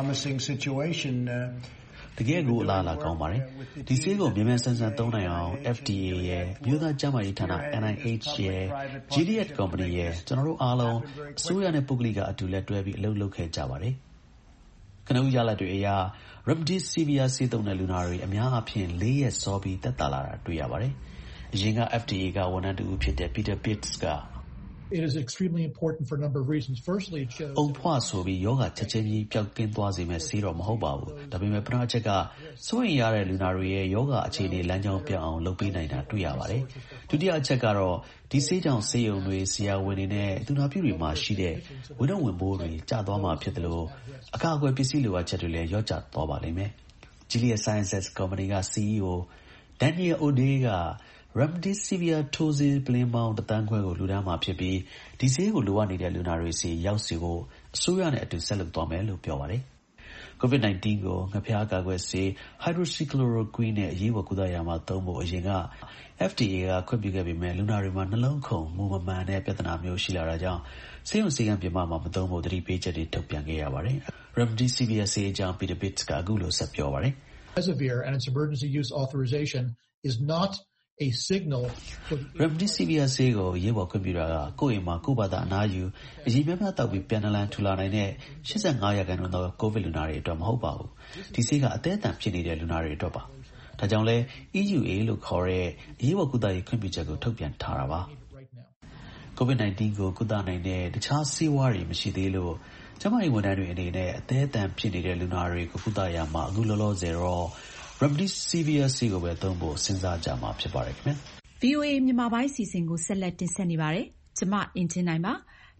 ။တကယ်ကိုအလားအလာကောင်းပါတယ်။ဒီဆေးကိုမြန်မြန်ဆန်ဆန်သုံးနိုင်အောင် F D A ရဲ့မြို့သားကျန်းမာရေးဌာန N I H ရဲ့ Gilead ကုမ္ပဏီရဲ့ကျွန်တော်တို့အားလုံးအစိုးရနဲ့ပုဂ္ဂလိကအတူလက်တွဲပြီးအလုပ်လုပ်ခဲ့ကြပါတယ်။ကနဦးရလဒ်တွေအရ Remdesivir ဆေးသုံးတဲ့လူနာတွေအများအားဖြင့်လေးရက်စောပြီးသက်သာလာတာတွေ့ရပါတယ်။အရင်က F D A ကဝန်ထမ်းတူဖြစ်တဲ့ Peter Pitts က It is extremely important for a number of reasons. Firstly, it shows အုံဖွားဆိုပြီးယောဂချက်ချင်းကြီးပျောက်ကင်းသွားစေမဲ့ဆေးတော့မဟုတ်ပါဘူး။ဒါပေမဲ့ပထမအချက်ကစိုးရိမ်ရတဲ့လူနာတွေရဲ့ယောဂအခြေအနေလမ်းကြောင်းပြောင်းအောင်လုပ်ပေးနိုင်တာတွေ့ရပါတယ်။ဒုတိယအချက်ကတော့ဒီဆေးကြောင့်ဆေးရုံတွေဆရာဝန်တွေနဲ့သူနာပြုတွေမှာရှိတဲ့ဝန်တော့ဝန်ပိုးတွေကျသွားမှာဖြစ်တယ်လို့အကာအကွယ်ပစ္စည်းလိုအပ်ချက်တွေလည်းရော့ကျသွားပါလိမ့်မယ်။ Gilead Sciences ကုမ္ပဏီက C E O Daniel O'Day ကRemdesivir ထိုးဆေးပလင်းပေါင်းတစ်သန်းခွဲကိုလူတန်းမှာဖြစ်ပြီးဒီဆေးကိုလိုအပ်နေတဲ့လူနာတွေစီရောက်စီဖို့အစိုးရနဲ့အတူဆက်လုပ်သွားမယ်လို့ပြောပါတယ်။ ကိုဗစ်၁၉ ကိုငှက်ဖျားကာကွယ်ဆေး Hydroxychloroquine နဲ့အရေးပေါ်ကုသရာမှာသုံးဖို့အရင်က F D A ကခွင့်ပြုခဲ့ပေမဲ့လူနာတွေမှာနှလုံးခုန်မူမမှန်တဲ့ပြဿနာမျိုးရှိလာတာကြောင့်ဆေးရုံဆေးခန်းပြင်ပမှာမသုံးဖို့သတိပေးချက်တွေထုတ်ပြန်ခဲ့ရပါတယ်။ Remdesivir ဆေးအကြောင်း Peter Pitts ကအခုလိုဆက်ပြောပါတယ်။ Remdesivir and its emergency use authorization is not a signal for Remdesivir ဆေးကိုရေးပေါ်ခွင့်ပြုတာကကိုယ့်အိမ်မှာကိုယ့်ဘာသာအနားယူအရေးများများတောက်ပြီးပြန်နလန်ထူလာနိုင်တဲ့၈၅ရာခိုင်နှုန်းသောကိုဗစ်လူနာတွေအတွက်မဟုတ်ပါဘူး။ဒီဆေးကအသေးအတန်ဖြစ်နေတဲ့လူနာတွေအတွက်ပါ။ဒါကြောင့်လဲ E U A လို့ခေါ်တဲ့အရေးပေါ်ကုသရေးခွင့်ပြုချက်ကိုထုတ်ပြန်ထားတာပါ။ကိုဗစ်၁၉ ကိုကုသနိုင်တဲ့တခြားဆေးဝါးတွေမရှိသေးလို့ကျန်းမာရေးဝန်ထမ်းတွေအနေနဲ့အသေးအတန်ဖြစ်နေတဲ့လူနာတွေကိုကုသရမှာအခုလောလောဆယ်တော့Remdesivir ဆေးကိုပဲသုံးဖို့စဉ်းစားကြမှာဖြစ်ပါတယ်ခင်ဗျာ။ V O A မြန်မာပိုင်းအစီအစဉ်ကိုဆက်လက်တင်ဆက်နေပါတယ်။ကျမအင်ဂျင်နိုင်ပါ။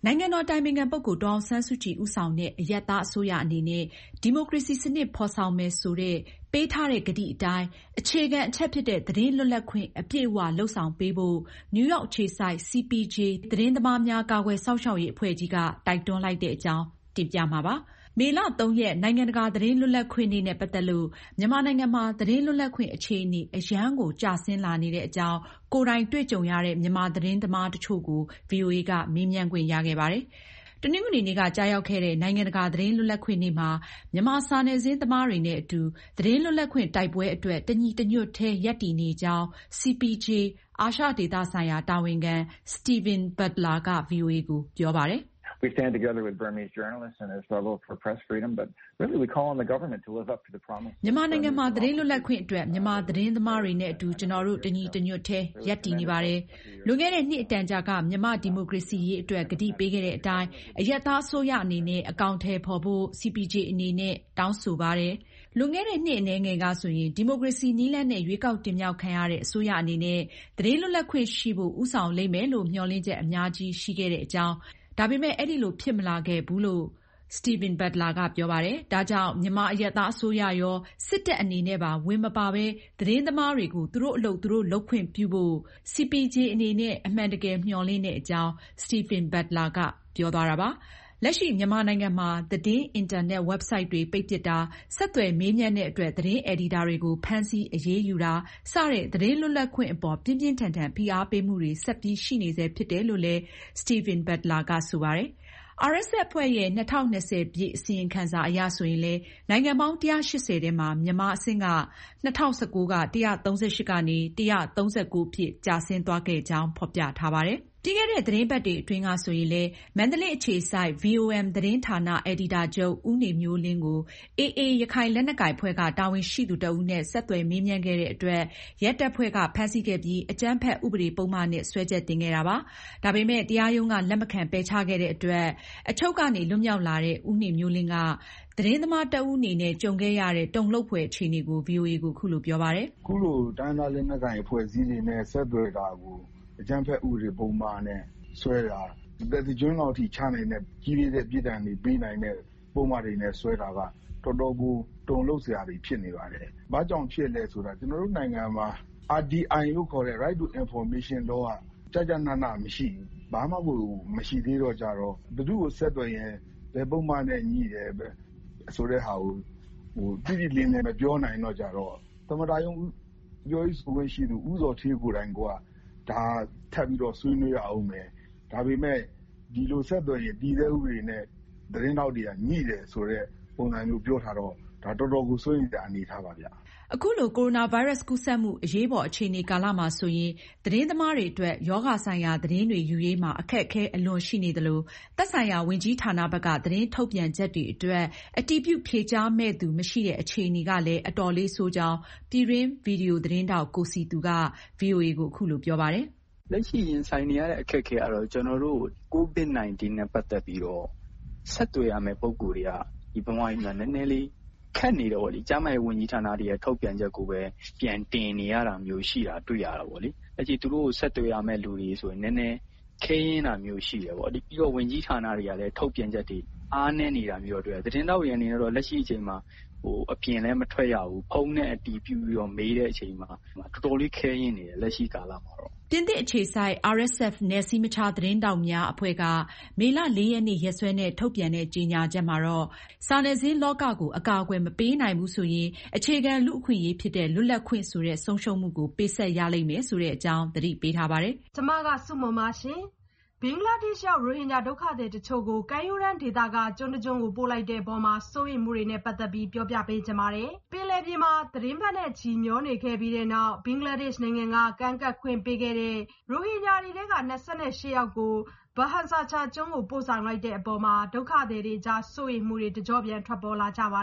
နိုင်ငံတော်အတိုင်ပင်ခံပုဂ္ဂိုလ်ဒေါ်အောင်ဆန်းစုကြည်ဦးဆောင်တဲ့အရပ်သားအစိုးရအနေနဲ့ဒီမိုကရေစီစနစ်ဖော်ဆောင်မယ်ဆိုတဲ့ပေးထားတဲ့ကတိအတိုင်းအခြေခံအချက်ဖြစ်တဲ့သတင်းလွတ်လပ်ခွင့်အပြည့်အဝလုပ်ဆောင်ပေးဖို့နယူးယောက်အခြေစိုက် စီ ပီ ဂျေ သတင်းသမားများကာကွယ်စောင့်ရှောက်ရေးအဖွဲ့ကြီးကတိုက်တွန်းလိုက်တဲ့အကြောင်းတင်ပြမှာပါ။မေလသုံးရက်နိုင်ငံတကာသတင်းလွတ်လပ်ခွင့်နေ့နဲ့ပတ်သက်လို့မြန်မာနိုင်ငံမှာသတင်းလွတ်လပ်ခွင့်အခြေအနေအရမ်းကိုကျဆင်းလာနေတဲ့အကြောင်းကိုယ်တိုင်တွေ့ကြုံရတဲ့မြန်မာသတင်းသမားတချို့ကို ဗွီအိုအေကမေးမြန်းခွင့်ရခဲ့ပါတယ်။တနင်္ဂနွေနေ့ကကြားရောက်ခဲ့တဲ့နိုင်ငံတကာသတင်းလွတ်လပ်ခွင့်နေ့မှာမြန်မာစာနယ်ဇင်းသမားတွေနဲ့အတူသတင်းလွတ်လပ်ခွင့်တိုက်ပွဲအတွက်တညီတညွတ်ထဲရပ်တည်နေကြောင်း စီ ပီ ဂျေ အာရှဒေသဆိုင်ရာတာဝန်ခံ Stephen Butler က ဗွီအိုအေကိုပြောပါတယ် We stand together with Burmese journalists in their struggle for press freedom, but really we call on the government to live up to the promise. မြန်မာနိုင်ငံမှာသတင်းလွတ်လပ်ခွင့်အတွက်မြန်မာသတင်းသမားတွေနဲ့အတူကျွန်တော်တို့တညီတညွတ်ထဲရပ်တည်နေပါတယ်။လွန်ခဲ့တဲ့နှစ်အတန်ကြာကမြန်မာဒီမိုကရေစီရေးအတွက်ကတိပေးခဲ့တဲ့အတိုင်းအရပ်သားအစိုးရအနေနဲ့အကောင့်ထဲပေါ်ဖို့ စီ ပီ ဂျေ အနေနဲ့တောင်းဆိုပါတယ်။လွန်ခဲ့တဲ့နှစ်အနည်းငယ်ကဆိုရင်ဒီမိုကရေစီနည်းလမ်းနဲ့ရွေးကောက်တင်မြှောက်ခံရတဲ့အစိုးရအနေနဲ့သတင်းလွတ်လပ်ခွင့်ရှိဖို့ဦးဆောင်လိမ့်မယ်လို့မျှော်လင့်ချက်အများကြီးရှိခဲ့တဲ့အကြောင်းဒါပေမဲ့အဲ့ဒီလိုဖြစ်မလာခဲ့ဘူးလို့ Stephen Butler ကပြောပါတယ်။ဒါကြောင့်မြန်မာအရပ်သားအစိုးရရောစစ်တပ်အနေနဲ့ပါဝင်မပါဘဲသတင်းသမားတွေကိုသူတို့အလုပ်သူတို့လုပ်ခွင့်ပြုဖို့ စီ ပီ ဂျေ အနေနဲ့အမှန်တကယ်မျှော်လင့်တဲ့အကြောင်း Stephen Butler ကပြောသွားတာပါ။လက်ရှိမြန်မာနိုင်ငံမှာသတင်းအင်တာနက် website တွေပိတ်ပစ်တာဆက်သွယ်မေးမြန်းတဲ့အတွက်သတင်းအယ်ဒီတာတွေကိုဖမ်းဆီးအရေးယူတာစတဲ့သတင်းလွတ်လပ်ခွင့်အပေါ်ပြင်းပြင်းထန်ထန်ဖိအားပေးမှုတွေဆက်ပြီးရှိနေဆဲဖြစ်တယ်လို့လည်း Stephen Butler ကဆိုပါတယ်။ အာရ် အက်စ် အက်ဖ် အဖွဲ့ရဲ့၂၀၂၀ပြည့်အစီရင်ခံစာအရဆိုရင်လည်းနိုင်ငံပေါင်း၁၈၀ထဲမှာမြန်မာအဆင့်က၂၀၁၉က၁၃၈ကနေ၁၃၉အဖြစ်ကျဆင်းသွားခဲ့ကြောင်းဖော်ပြထားပါတယ်။ပြီးခဲ့တဲ့သတင်းပတ်တွေအတွင်းကဆိုရင်လည်းမန္တလေးအခြေစိုက် ဗွီအိုအမ် သတင်းဌာနအယ်ဒီတာချုပ်ဦးနေမျိုးလင်းကို အေအေ ရခိုင်လက်နက်ကိုင်အဖွဲ့ကတာဝန်ရှိသူတဦးနဲ့ဆက်သွယ်မေးမြန်းခဲ့တဲ့အတွက်ရဲတပ်ဖွဲ့ကဖမ်းဆီးခဲ့ပြီးအကြမ်းဖက်ဥပဒေပုဒ်မနဲ့စွဲချက်တင်ခဲ့တာပါ။ဒါပေမဲ့တရားရုံးကလက်မခံပယ်ချခဲ့တဲ့အတွက်အချုပ်ကနေလွတ်မြောက်လာတဲ့ဦးနေမျိုးလင်းကသတင်းသမားတဦးအနေနဲ့ကြုံခဲ့ရတဲ့တုန်လှုပ်ဖွယ်အခြေအနေကို ဗွီအိုအေကိုခုလိုပြောပါတယ်။ခုလိုတိုင်းသားလက်နက်ကိုင်အဖွဲ့အစည်းတွေနဲ့ဆက်သွယ်တာကိုအကြမ်းဖက်ဥပဒေပုံမှန်နဲ့ဆွဲတာတက်စီကျွန်းလောက်ထိချနိုင်တဲ့ကြီးလေးတဲ့ပြည်တံတွေပေးနိုင်တဲ့ပုံမှန်တွေနဲ့ဆွဲတာကတော်တော်ကိုတုံ့လောက်စရာတွေဖြစ်နေပါတယ်။ဘာကြောင့်ဖြစ်လဲဆိုတာကျွန်တော်တို့နိုင်ငံမှာ အာር ဒီ အိုင် လို့ခေါ်တဲ့ Right to Information Law ကကြာကြာနာနာမရှိဘူး။ဘာမှမရှိသေးတော့ကြတော့ဘယ်သူ့ကိုဆက်သွယ်ရင်ဘယ်ပုံမှန်နဲ့ညှိတယ်ဆိုတဲ့ဟာကိုဟိုတိတိလင်းလင်းမပြောနိုင်တော့ကြတော့သမတာယုံပြောရေးဆိုခွင့်ရှိသူဥစော်ထေးကိုယ်တိုင်ကဒါထပ်ပြီးတော့ဆွေးနွေးရအောင်မယ်ဒါပေမဲ့ဒီလိုဆက်သွယ်ရင်တည်တဲ့ဥပဒေနဲ့သတင်းတောက်တွေကညှိတယ်ဆိုတော့ပုံစံမျိုးပြောထားတော့ဒါတော်တော်ကိုစိုးရိမ်တဲ့အနေထားပါဗျ။အခုလိုကိုရိုနာဗိုင်းရပ်စ်ကူးစက်မှုအရေးပေါ်အခြေအနေကာလမှာဆိုရင်သတင်းသမားတွေအတွက်ရောဂါဆိုင်ရာသတင်းတွေယူရေးမှာအခက်အခဲအလွန်ရှိနေသလိုသက်ဆိုင်ရာဝန်ကြီးဌာနဘက်ကသတင်းထုတ်ပြန်ချက်တွေအတွက်အတည်ပြုဖြေကြားမဲ့သူမရှိတဲ့အခြေအနေကလည်းအတော်လေးဆိုးကြောင်းပြည်တွင်းဗီဒီယိုသတင်းတောက်ကိုစီသူက ဗွီအိုအေကိုအခုလိုပြောပါတယ်။လက်ရှိရင်ဆိုင်နေရတဲ့အခက်အခဲကတော့ကျွန်တော်တို့ ကိုဗစ်-၁၉ နဲ့ပတ်သက်ပြီးတော့ဆက်သွယ်ရမယ့်ပုံကိုယ်တွေကဒီဘဝကြီးမှာနည်းနည်းလေးခက်နေတော့ဗောလေကျမရဲ့ဝန်ကြီးဌာနတွေရဲ့ထုတ်ပြန်ချက်ကိုပဲပြန်တင်နေရတာမျိုးရှိတာတွေ့ရတာဗောလေအဲ့ဒီသူတို့ကိုဆက်သွယ်ရမယ့်လူတွေဆိုရင်နည်းနည်းခဲရင်းတာမျိုးရှိတယ်ဗောဒီပြီးတော့ဝန်ကြီးဌာနတွေကလည်းထုတ်ပြန်ချက်တွေအားနည်းနေတာမျိုးတွေ့တယ်သတင်းတောက်ရန်နေတော့လက်ရှိအချိန်မှာဟိုအပြင်လည်းမထွက်ရဘူးဖုန်းနဲ့အတီးပြပြီးတော့မေးတဲ့အချိန်မှာတော်တော်လေးခဲရင်းနေတယ်လက်ရှိကာလမှာတော့ပြင်သစ်အခြေစိုက် အာရ် အက်စ် အက်ဖ် နယ်စည်းမခြားသတင်းတောက်များအဖွဲ့ကမေလ၄ရက်နေ့ရက်စွဲနဲ့ထုတ်ပြန်တဲ့ကြေညာချက်မှာတော့စာနယ်ဇင်းလောကကိုအကာအကွယ်မပေးနိုင်ဘူးဆိုရင်အခြေခံလူ့အခွင့်အရေးဖြစ်တဲ့လွတ်လပ်ခွင့်ဆိုတဲ့ဆုံးရှုံးမှုကိုပေးဆက်ရလိမ့်မယ်ဆိုတဲ့အကြောင်းသတိပေးထားပါတယ်။ကျမကစုမုံပါရှင်။ဘင်္ဂလားဒေ့ရှ်ရောက်ရိုဟင်ဂျာဒုက္ခသည်တချို့ကိုကမ်းရိုးတန်းဒေသကကျွန်းတကျွန်းကိုပို့လိုက်တဲ့အပေါ်မှာစိုးရိမ်မှုတွေနဲ့ပတ်သက်ပြီးပြောပြပေးချင်ပါတယ်။ပင်လယ်ပြင်မှာသတင်းပတ်နဲ့ချီမျောနေခဲ့ပြီးတဲ့နောက်ဘင်္ဂလားဒေ့ရှ်နိုင်ငံကကမ်းကပ်ခွင့်ပေးခဲ့တဲ့ရိုဟင်ဂျာတွေထဲက၂၈ယောက်ကိုဘာဟန်ဆာချာကျွန်းကိုပို့ဆောင်လိုက်တဲ့အပေါ်မှာဒုက္ခသည်တွေကြားစိုးရိမ်မှုတွေတကြောပြန်ထွက်ပေါ်လာကြပါတယ်။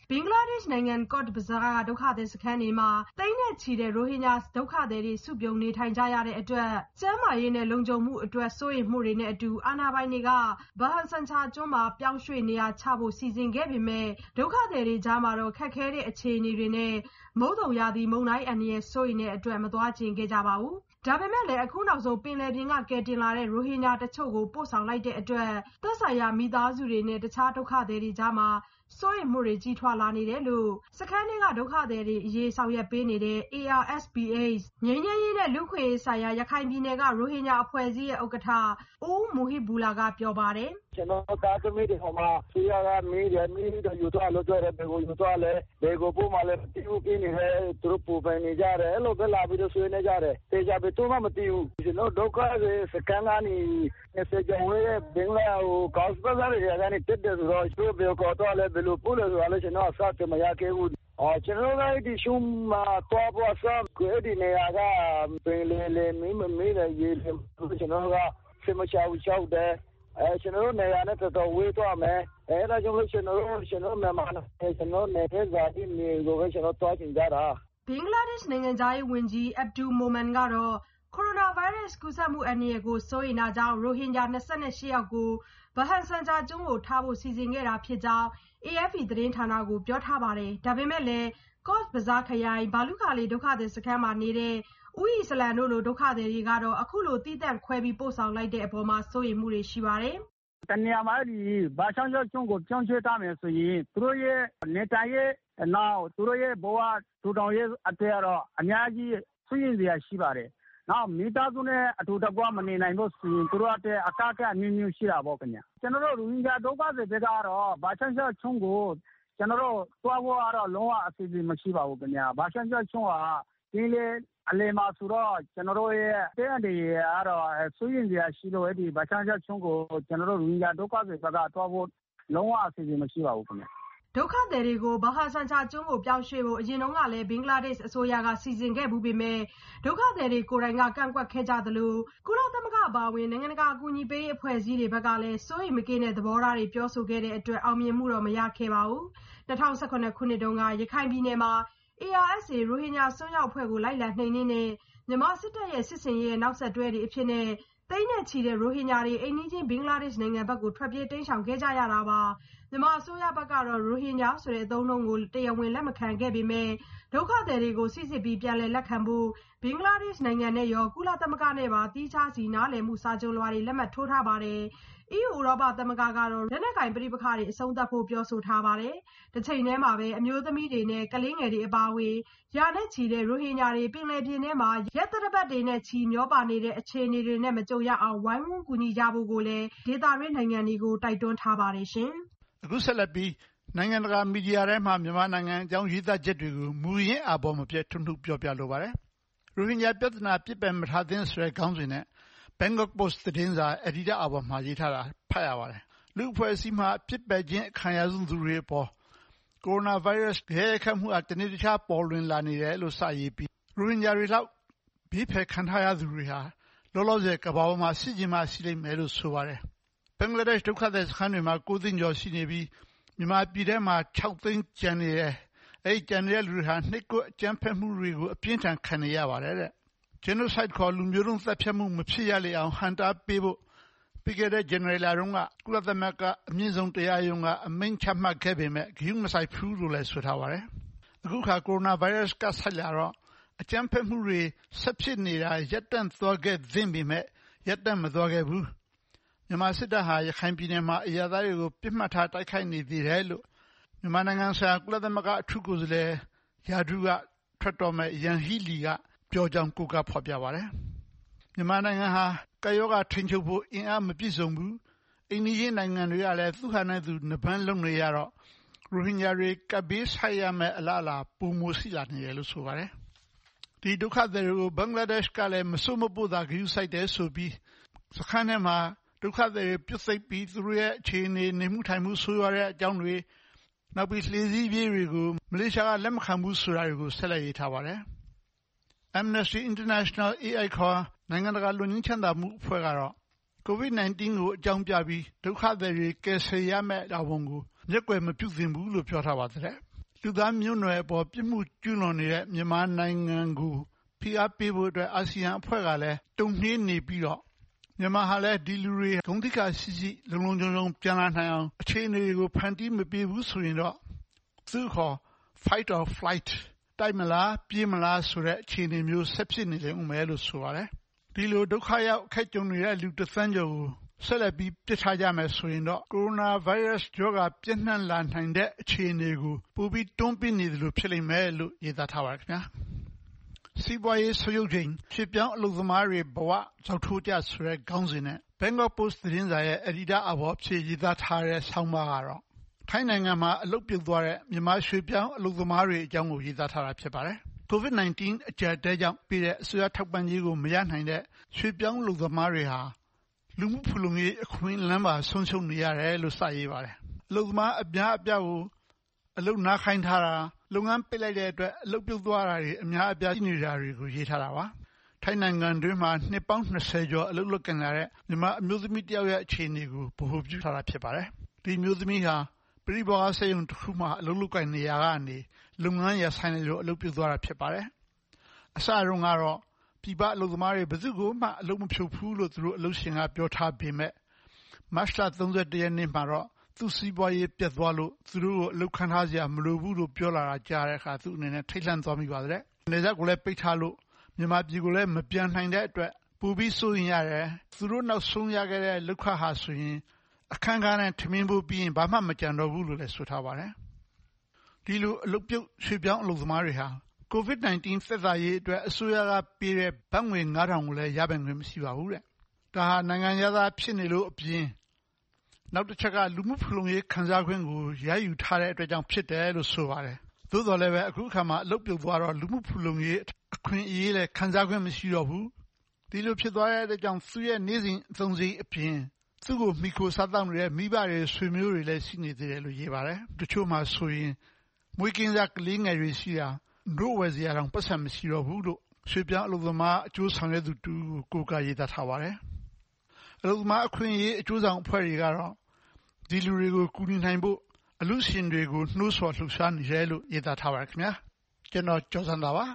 ဘင်္ဂလားဒေ့ရှ်နိုင်ငံကော့တ်ဘဇားကဒုက္ခသည်စခန်းတွေမှာသိန်းနဲ့ချီတဲ့ရိုဟင်ဂျာဒုက္ခသည်တွေစုပြုံနေထိုင်ကြရတဲ့အတွက်ကျန်းမာရေးနဲ့လုံခြုံမှုအတွက်စိုးရိမ်မှုတွေနဲ့အတူအာဏာပိုင်တွေကဘာဟန်ဆန်ချာကျွန်းမှာပြောင်းရွှေ့နေရာချဖို့စီစဉ်ခဲ့ပေမဲ့ဒုက္ခသည်တွေကြားမှာတော့ခက်ခဲတဲ့အခြေအနေတွေနဲ့မုတ်သုံရာသီမုန်တိုင်းအန္တရာယ်စိုးရိမ်တဲ့အတွက်မသွားချင်ခဲ့ကြပါဘူး။ဒါပေမဲ့လည်းအခုနောက်ဆုံးပင်လယ်ပြင်ကကယ်တင်လာတဲ့ရိုဟင်ဂျာတချို့ကိုပို့ဆောင်လိုက်တဲ့အတွက်သက်ဆိုင်ရာမိသားစုတွေနဲ့တခြားဒုက္ခသည်တွေကြားမှာစိုးရိမ်မှုတွေကြီးထွားလာနေတယ်လို့စခန်းတွေကဒုက္ခသည်တွေအရေးဆောင်ရွက်ပေးနေတဲ့ A R S P H ငြိမ်းချမ်းရေးနဲ့လူ့အခွင့်အရေးဆိုင်ရာရခိုင်ပြည်နယ်ကရိုဟင်ဂျာအဖွဲ့အစည်းရဲ့ဥက္ကဋ္ဌဦးမူဟီဘူလာကပြောပါတယ်။ကျွန်တော်သားသမီးတွေဟိုမှာဆရာကမေးတယ်မေးတော့ယူသွားလို့တွေ့တယ်ဘယ်ကိုယူသွားလဲဘယ်ကိုပို့မှလဲတီးဦးပြနေတယ်သူတို့ပူပန်နေကြတယ်အဲ့လိုပဲလာပြီးတော့ဆွေးနေကြတယ်တေချာပဲတော့မသိဘူးကျွန်တော်ဒုက္ခတွေစကန်ကနေဆက်ကြဝဲဘင်္ဂလားကိုကောက်စပါးတွေကနေတက်တယ်ဆိုတော့သူတို့ဘယ်ကိုတော့လဲဘယ်လိုပို့လဲဆိုတော့ကျွန်တော်အစတမရခဲ့ဘူးအော်ကျွန်တော်ကဒီရှုံးမှာတော့ဘောဆမ်ကိုဒီနေရာကပင်လေလေမင်းမမေးတယ်ရေကျွန်တော်ကစမချောက်ချောက်တယ်အဲကျွန်တော်နေရာနဲ့တော့ဝေးသွားမယ်အဲဒါကြောင့်ကျွန်တော်ကျွန်တော်မြန်မာနဲ့ကျွန်တော်နေတဲ့ဇာတိမျိုးကိုပဲကျွန်တော်တွားချင်ကြတာဘင်္ဂလားဒေ့ရှ်နိုင်ငံသားရေးဝန်ကြီးအဗ်ဒူမိုမန်ကတော့ကိုရိုနာဗိုင်းရပ်စ်ကူးစက်မှုအန္တရာယ်ကိုစိုးရိမ်တာကြောင့်ရိုဟင်ဂျာ၂၈ယောက်ကိုဘာဟန်ဆန်ချာကျွန်းကိုထားဖို့စီစဉ်ခဲ့တာဖြစ်ကြောင်း A F P သတင်းဌာနကိုပြောထားပါတယ်။ဒါပေမဲ့လည်းကော့တ်ဘဇားခရိုင်ဘာလူခါလီဒုက္ခသည်စခန်းမှာနေတဲ့ဦးအီစလန်တို့လိုဒုက္ခသည်တွေကတော့အခုလိုတည်တံ့ခွဲပြီးပို့ဆောင်လိုက်တဲ့အပေါ်မှာစိုးရိမ်မှုတွေရှိပါတယ်။တနေရာမှာဒီဘာချောင်းကျွန်းကိုပြောင်းရွှေ့ထားမယ်ဆိုရင်သူတို့ရဲ့နေထိုင်ရေးနောက်သူတို့ရဲ့ဘဝထူထောင်ရေးအတွေ့အကြုံအများကြီးစိုးရိမ်စရာရှိပါတယ်။နောက်မိသားစုနဲ့အတူတကွမနေနိုင်လို့ဆိုရင်သူတို့အတဲ့အကားကအမျိုးမျိုးရှိတာပေါ့ခင်ဗျ။ကျွန်တော်တို့ရင်းကြဒုက္ခတွေကတော့ဘာချောင်းကျွန်းကိုကျွန်တော်တို့သွားဖို့ကတော့လုံးဝအစီအစဉ်မရှိပါဘူးခင်ဗျ။ဘာချောင်းကျွန်းကဒီလေအလယ်မှာဆိုတော့ကျွန်တော်တို့ရဲ့တဲ့အနေနဲ့ကတော့စိုးရင်စရာရှိလို့အဲ့ဒီဘာချမ်းချချုံးကိုကျွန်တော်တို့ရင်းကြဒုက္ခတွေကတော့ဖို့လုံးဝအစီအစဉ်မရှိပါဘူးခင်ဗျဒုက္ခသည်တွေကိုဘာဟာဆန်ချာကျွန်းကိုပြောင်းရွှေ့ဖို့အရင်တုန်းကလည်းဘင်္ဂလားဒေ့ရှ်အစိုးရကစီစဉ်ခဲ့ဘူးပေမဲ့ဒုက္ခသည်တွေကိုယ်တိုင်ကကန့်ကွက်ခဲ့ကြသလိုကုလသမဂ္ဂအပါအဝင်နိုင်ငံတကာအကူအညီပေးအဖွဲ့အစည်းတွေဘက်ကလည်းစိုးရိမ်မကင်းတဲ့သဘောထားတွေပြောဆိုခဲ့တဲ့အတွက်အောင်မြင်မှုတော့မရခဲ့ပါဘူး၂၀၁၇ခုနှစ်တုန်းကရခိုင်ပြည်နယ်မှာA R S A ရိုဟင်ဂျာဆွမ်းရောက်အဖွဲ့ကိုလိုက်လံနှိမ်နင်းတဲ့မြန်မာစစ်တပ်ရဲ့စစ်စင်ရေးရဲ့နောက်ဆက်တွဲတွေအဖြစ်နဲ့သိန်းနဲ့ချီတဲ့ရိုဟင်ဂျာတွေအိမ်နီးချင်းဘင်္ဂလားဒေ့ရှ်နိုင်ငံဘက်ကိုထွက်ပြေးတိမ်းရှောင်ခဲ့ကြရတာပါမြန်မာအစိုးရဘက်ကတော့ရိုဟင်ဂျာဆိုတဲ့အသုံးအနှုန်းကိုတရားဝင်လက်မခံခဲ့ပေမဲ့ဒုက္ခသည်တွေကိုစိစစ်ပြီးပြန်လည်လက်ခံဖို့ဘင်္ဂလားဒေ့ရှ်နိုင်ငံနဲ့ရောကုလသမဂ္ဂနဲ့ပါတီးခြားစီနားလည်မှုစာချုပ်လွှာတွေလက်မှတ်ထိုးထားပါတယ်။ E U ဥရောပသမဂ္ဂကတော့လက်နက်ကိုင်ပဋိပက္ခတွေအဆုံးသတ်ဖို့ပြောဆိုထားပါတယ်။တစ်ချိန်တည်းမှာပဲအမျိုးသမီးတွေနဲ့ကလေးငယ်တွေအပါအဝင်ရာနဲ့ချီတဲ့ရိုဟင်ဂျာတွေပင်လယ်ပြင်ထဲမှာရက်သတ္တပတ်တွေနဲ့ချီမျောပါနေတဲ့အခြေအနေတွေနဲ့မကြုံရအောင်ဝိုင်းဝန်းကူညီကြဖို့ကိုလည်းဒေသတွင်းနိုင်ငံတွေကိုတိုက်တွန်းထားပါတယ်ရှင်။အခုဆက်လက်ပြီးနိုင်ငံတကာမီဒီယာထဲမှာမြန်မာနိုင်ငံအကြောင်းရေးသားချက်တွေကိုမူရင်းအာဘော်မပြတ်ထွန်းထွန်းပြောပြလိုပါတယ်။ရိုဟင်ဂျာပြဿနာပြစ်ပယ်မထားသင့်ဆိုတဲ့ခေါင်းစဉ်နဲ့Bangkok Post သတင်းစာအယ်ဒီတာအပေါ်မှာရေးထားတာဖတ်ရပါတယ်။လူအဖွဲ့အစည်းမှာပြစ်ပယ်ခြင်းခံရဆုံးသူတွေပေါ်ကိုရိုနာဗိုင်းရပ်စ်ရဲခတ်မှုအတနေ့တခြားပေါ်လွင်လာနေတယ်လို့စရေးပြီးရိုဟင်ဂျာတွေလောက်ဘေးဖယ်ခံထားရသူတွေဟာလောလောဆယ်ကမ္ဘာပေါ်မှာရှိခြင်းမှရှိလိမ့်မယ်လို့ဆိုပါတယ်။ဘင်္ဂလားဒေ့ရှ်ဒုက္ခသည်စခန်းတွေမှာကိုးသိန်းကျော်ရှိနေပြီးမြန်မာပြည်ထဲမှာခြောက်သိန်းကျန်နေတယ်။အဲဒီကျန်နေတဲ့လူတွေဟာနှိပ်ကွပ်အကြမ်းဖက်မှုတွေကိုအပြင်းထန်ခံနေရပါတယ်တဲ့။ Genocide ခေါ်လူမျိုးတုံးသတ်ဖြတ်မှုမဖြစ်ရလေအောင်ဟန့်တားပေးဖို့ပြီးခဲ့တဲ့ January လတုန်းကကုလသမဂ္ဂအမြင့်ဆုံးတရားရုံးကအမိန့်ချမှတ်ခဲ့ပေမဲ့ဂရုမစိုက်ဘူးလို့လည်းဆိုထားပါတယ်။အခုခါကိုရိုနာဗိုင်းရပ်စ်ကဆက်လာတော့အကြမ်းဖက်မှုတွေဆက်ဖြစ်နေတာရပ်တန့်သွားခဲ့သင့်ပေမဲ့ရပ်တန့်မသွားခဲ့ဘူး။မြန်မာစစ်တပ်ဟာရခိုင်ပြည်နယ်မှာအရာသားတွေကိုပြစ်မှတ်ထားတိုက်ခိုက်နေသေးတယ်လို့မြန်မာနိုင်ငံဆိုင်ရာကုလသမဂ္ဂအထူးကိုယ်စားလှယ်ယာဒူးကထွက်တော်မဲ့ယန်ဟီလီကပြောကြောင်းကိုကဖော်ပြပါတယ်။မြန်မာနိုင်ငံဟာကာယောဂထိန်ချုပ်ဖို့အင်အားမပြည့်စုံဘူး။အိန္ဒိယနိုင်ငံတွေကလည်းသူ့ဟာနဲ့သူနှပန်းလုံးနေရတော့ရိုဟင်ဂျာတွေကပ်ဘေးဆိုင်ရမယ်အလားအလာပုံမစီလာနေတယ်လို့ဆိုပါတယ်။ဒီဒုက္ခသည်တွေကိုဘင်္ဂလားဒေ့ရှ်ကလည်းမစိုးမပို့တာဂရုစိုက်တယ်ဆိုပြီးစခန်းထဲမှာဒုက္ခသည်တွေပြစ်သိပ်ပြီးသူတို့ရဲ့အခြေအနေနေမှုထိုင်မှုဆိုးရွားတဲ့အကြောင်းတွေနောက်ပြီးလှေစည်းပြေးတွေကိုမလေးရှားကလက်မခံဘူးဆိုတာတွေကိုဆက်လက်ရေးထားပါတယ်။ Amnesty International A I ခေါ်နိုင်ငံတကာလွတ်ငြိမ်းချမ်းသာမှုအဖွဲ့ကတော့ ကိုဗစ်၁၉ ကိုအကြောင်းပြပြီးဒုက္ခသည်တွေကယ်ဆယ်ရမယ့်တာဝန်ကိုမျက်ကွယ်မပြုသင့်ဘူးလို့ပြောထားပါတယ်လူသားမျိုးနွယ်အပေါ်ပြစ်မှုကျူးလွန်နေတဲ့မြန်မာနိုင်ငံကိုဖိအားပေးဖို့အတွက်အာဆီယံအဖွဲ့ကလည်းတုံ့နှေးနေပြီးတော့မြန်မာဟာလည်းဒီလူတွေဂုဏ်သိက္ခာရှိရှိလုံလုံခြုံခြုံပြန်လာနိုင်အောင်အခြေအနေတွေကိုဖန်တီးမပေးဘူးဆိုရင်တော့သူခေါ် fight or flight တိုက်မလားပြေးမလားဆိုတဲ့အခြေအနေမျိုးဆက်ဖြစ်နေတယ်ဦးမယ်လို့ဆိုပါတယ်ဒီလိုဒုက္ခရောက်အခက်ကြုံနေတဲ့လူတစ်သန်းကျော်ကိုဆက်လက်ပြီးပြစ်ထားကြမယ်ဆိုရင်တော့ကိုရိုနာဗိုင်းရပ်စ်ရောဂါပြန့်နှံ့လာနိုင်တဲ့အခြေအနေကိုပိုပြီးတွန်းပေးနေတယ်လို့ဖြစ်လိမ့်မယ်လို့ရေးသားထားပါတယ်ခင်ဗျာစီးပွားရေးဆွေးနွေးချိန်ဖြစ်ပြောင်းအလုပ်သမားတွေဘဝဇောက်ထိုးကြဆိုတဲ့ခေါင်းစဉ်နဲ့ Bangkok Post သတင်းစာရဲ့အဒီတာအဘော်ဖြစ်ရေးသားထားတဲ့ဆောင်းပါးကတော့ထိုင်းနိုင်ငံမှာအလုပ်ပြုတ်သွားတဲ့မြန်မာရွှေပြောင်းအလုပ်သမားတွေအကြောင်းကိုရေးသားထားတာဖြစ်ပါတယ်။ ကိုဗစ် ၁၉ အကျပ်အတည်းကြောင့်ပြည်တဲ့အစိုးရထောက်ပံ့ကြေးကိုမရနိုင်တဲ့ရွှေပြောင်းအလုပ်သမားတွေဟာလူမှုဖူလုံရေးအခွင့်အလမ်းပါဆုံးရှုံးနေရတယ်လို့စရေးပါတယ်။အလုပ်သမားအများအပြားကိုအလုပ်နားခိုင်းထားတာလုပ်ငန်းပိတ်လိုက်တဲ့အတွက်အလုပ်ပြုတ်သွားတာတွေအများအပြားရှိနေတာတွေကိုရေးထားတာပါ။ထိုင်းနိုင်ငံတွင်းမှာနှစ်ပေါင်း၂၀ကျော်အလုပ်လုပ်ကြတဲ့မြန်မာအမျိုးသမီးတယောက်ရဲ့အခြေအနေကိုဗဟိုပြုထားတာဖြစ်ပါတယ်။ဒီမျိုးသမီးဟာပရိဘောဂစက်ရုံတစ်ခုမှအလုပ်လုပ်ကိုင်နေရကနေလုပ်ငန်းရဆိုင်လို့အလုပ်ပြုတ်သွားတာဖြစ်ပါတယ်။အစတုန်းကတော့ပြည်ပအလုပ်သမားတွေဘယ်သူကိုမှအလုပ်မဖြုတ်ဘူးလို့သူတို့အလုပ်ရှင်ကပြောထားပေမဲ့မတ်လ၃၁ရက်နေ့မှာတော့သူ့စီးပွားရေးပြတ်သွားလို့သူတို့ကိုအလုပ်ခံထားစရာမလိုဘူးလို့ပြောလာတာကြားတဲ့အခါသူ့အနေနဲ့ထိတ်လန့်သွားမိပါတယ်။နေဆက်ကိုလည်းပိတ်ထားလို့မြန်မာပြည်ကိုလည်းမပြန်နိုင်တဲ့အတွက်ပူပြီးစိုးရင်ရတယ်။သူတို့နောက်ဆုံးရခဲ့တဲ့လောက်ခဟာဆိုရင်အခန်းကားနဲ့ထမင်းဖို့ပြီးရင်ဘာမှမကြံတော့ဘူးလို့လည်းဆိုထားပါတယ်။ဒီလိုအလုပ်ပြုတ်ရွှေပြောင်းအလုပ်သမားတွေဟာကိုဗစ် ၁၉ သက်သာရေးအတွက်အစိုးရကပေးတဲ့ဘတ်ငွေ၅ထောင်ကိုလည်းရပိုင်ခွင့်မရှိပါဘူးတဲ့။ဒါဟာနိုင်ငံသားဖြစ်နေလို့အပြင်နောက်တစ်ချက်ကလူမှုဖူလုံရေးခံစားခွင့်ကိုရယူထားတဲ့အတွက်ကြောင့်ဖြစ်တယ်လို့ဆိုပါတယ်။သို့တော်လည်းပဲအခုအခါမှာအလုပ်ပြုတ်သွားတော့လူမှုဖူလုံရေးအခွင့်အရေးလည်းခံစားခွင့်မရှိတော့ဘူး။ဒီလိုဖြစ်သွားတဲ့အတွက်ကြောင့်သူ့ရဲ့နေ့စဉ်အသုံးစရိတ်အပြင်သူ့ကိုမိခိုစားတောင်းနေတဲ့မိဘတွေဆွေမျိုးတွေလည်းရှိနေသေးတယ်လို့ရေးပါတယ်။တချို့မှဆိုရင်မွေးကင်းစားကလေးငယ်တွေရှိတာတို့ဝယ်စရာတောင်ပတ်စံမရှိတော့ဘူးလို့ရွှေပြောင်းအလုပ်သမားအကျိုးဆောင်ရွက်သူတူကိုကရေးသားထားပါတယ်။အလုပ်သမားအခွင့်အရေးအကျိုးဆောင်အဖွဲ့တွေကတော့ဒီလူတွေကိုကူညီနိုင်ဖို့အလူရှင်တွေကိုနှိုးဆော်လှူရှားနေတယ်လို့ရေးသားထားပါတယ်ခင်ဗျာ။ကျွန်တော်ကျော်စံသာပါ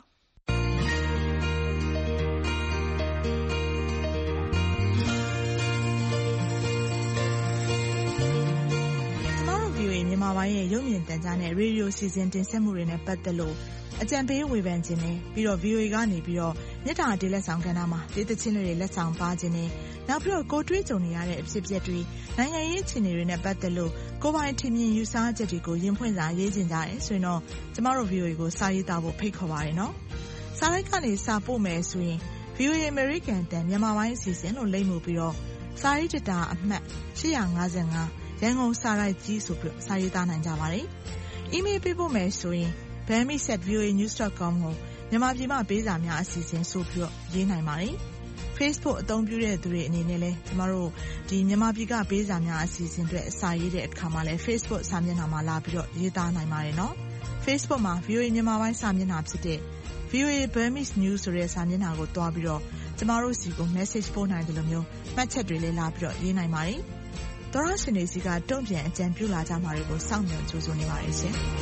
မြန်မာပိုင်းရဲ့ရုပ်မြင်သံကြားနဲ့ရေဒီယိုစီစဉ်တင်ဆက်မှုတွေနဲ့ပတ်သက်လို့အကြံပေးဝေဖန်ခြင်းနဲ့ပြီးတော့ ဗီအိုအေ ကနေပြီးတော့မြစ်တာအတေးလက်ဆောင်ကဏ္ဍမှာဒေသချင်းတွေလက်ဆောင်ပါခြင်းနဲ့နောက်ပြီးတော့ကိုတွေးကြုံနေရတဲ့အဖြစ်အပျက်တွေနိုင်ငံရေးအခြေအနေတွေနဲ့ပတ်သက်လို့ကိုယ်ပိုင်ထင်မြင်ယူဆချက်တွေကိုရင်ဖွင့်စာရေးခြင်းကြတယ်ဆိုရင်တော့ကျမတို့ ဗီအိုအေ ကိုစာရေးသားဖို့ဖိတ်ခေါ်ပါတယ်နော်။စာလိုက်ကနေစာပို့မယ်ဆိုရင် ဗီအိုအေ American တန်မြန်မာပိုင်းအစီအစဉ်လို့လိမ့်မှုပြီးတော့စာရေးတတာအမှတ်၈၅၅ရန်ကုန်စာရိုက်ကြီးဆိုပြီးစာရေးသားနိုင်ကြပါတယ်။ အီးမေးလ်ပေးဖို့မယ်ဆိုရင် burmese at v o a news dot com ကိုမြန်မာပြည်မှာပေးစာများအစီအစဉ်ဆိုပြီးရေးနိုင်ပါတယ်။ Facebook အသုံးပြုတဲ့သူတွေအနေနဲ့လည်းကျမတို့ဒီမြန်မာပြည်ကပေးစာများအစီအစဉ်တွေအစာရေးတဲ့အခါမှာလည်း Facebook စာမျက်နှာမှာလာပြီးတော့ရေးသားနိုင်ပါတယ်နော်။ Facebook မှာ ဗီအိုအေ မြန်မာပိုင်းစာမျက်နှာဖြစ်တဲ့ ဗီအိုအေ Burmese News ဆိုတဲ့စာမျက်နှာကိုတွားပြီးတော့ကျမတို့စီကို message ပို့နိုင်တယ်လို့မျိုးမှတ်ချက်တွေလည်းလာပြီးတော့ရေးနိုင်ပါတယ်။သောရရှင်တွေစီကတုံ့ပြန်အကြံပြုလာကြမှာတွေကိုစောင့်မျှော်ကြိုးစားနေပါတယ်ရှင်။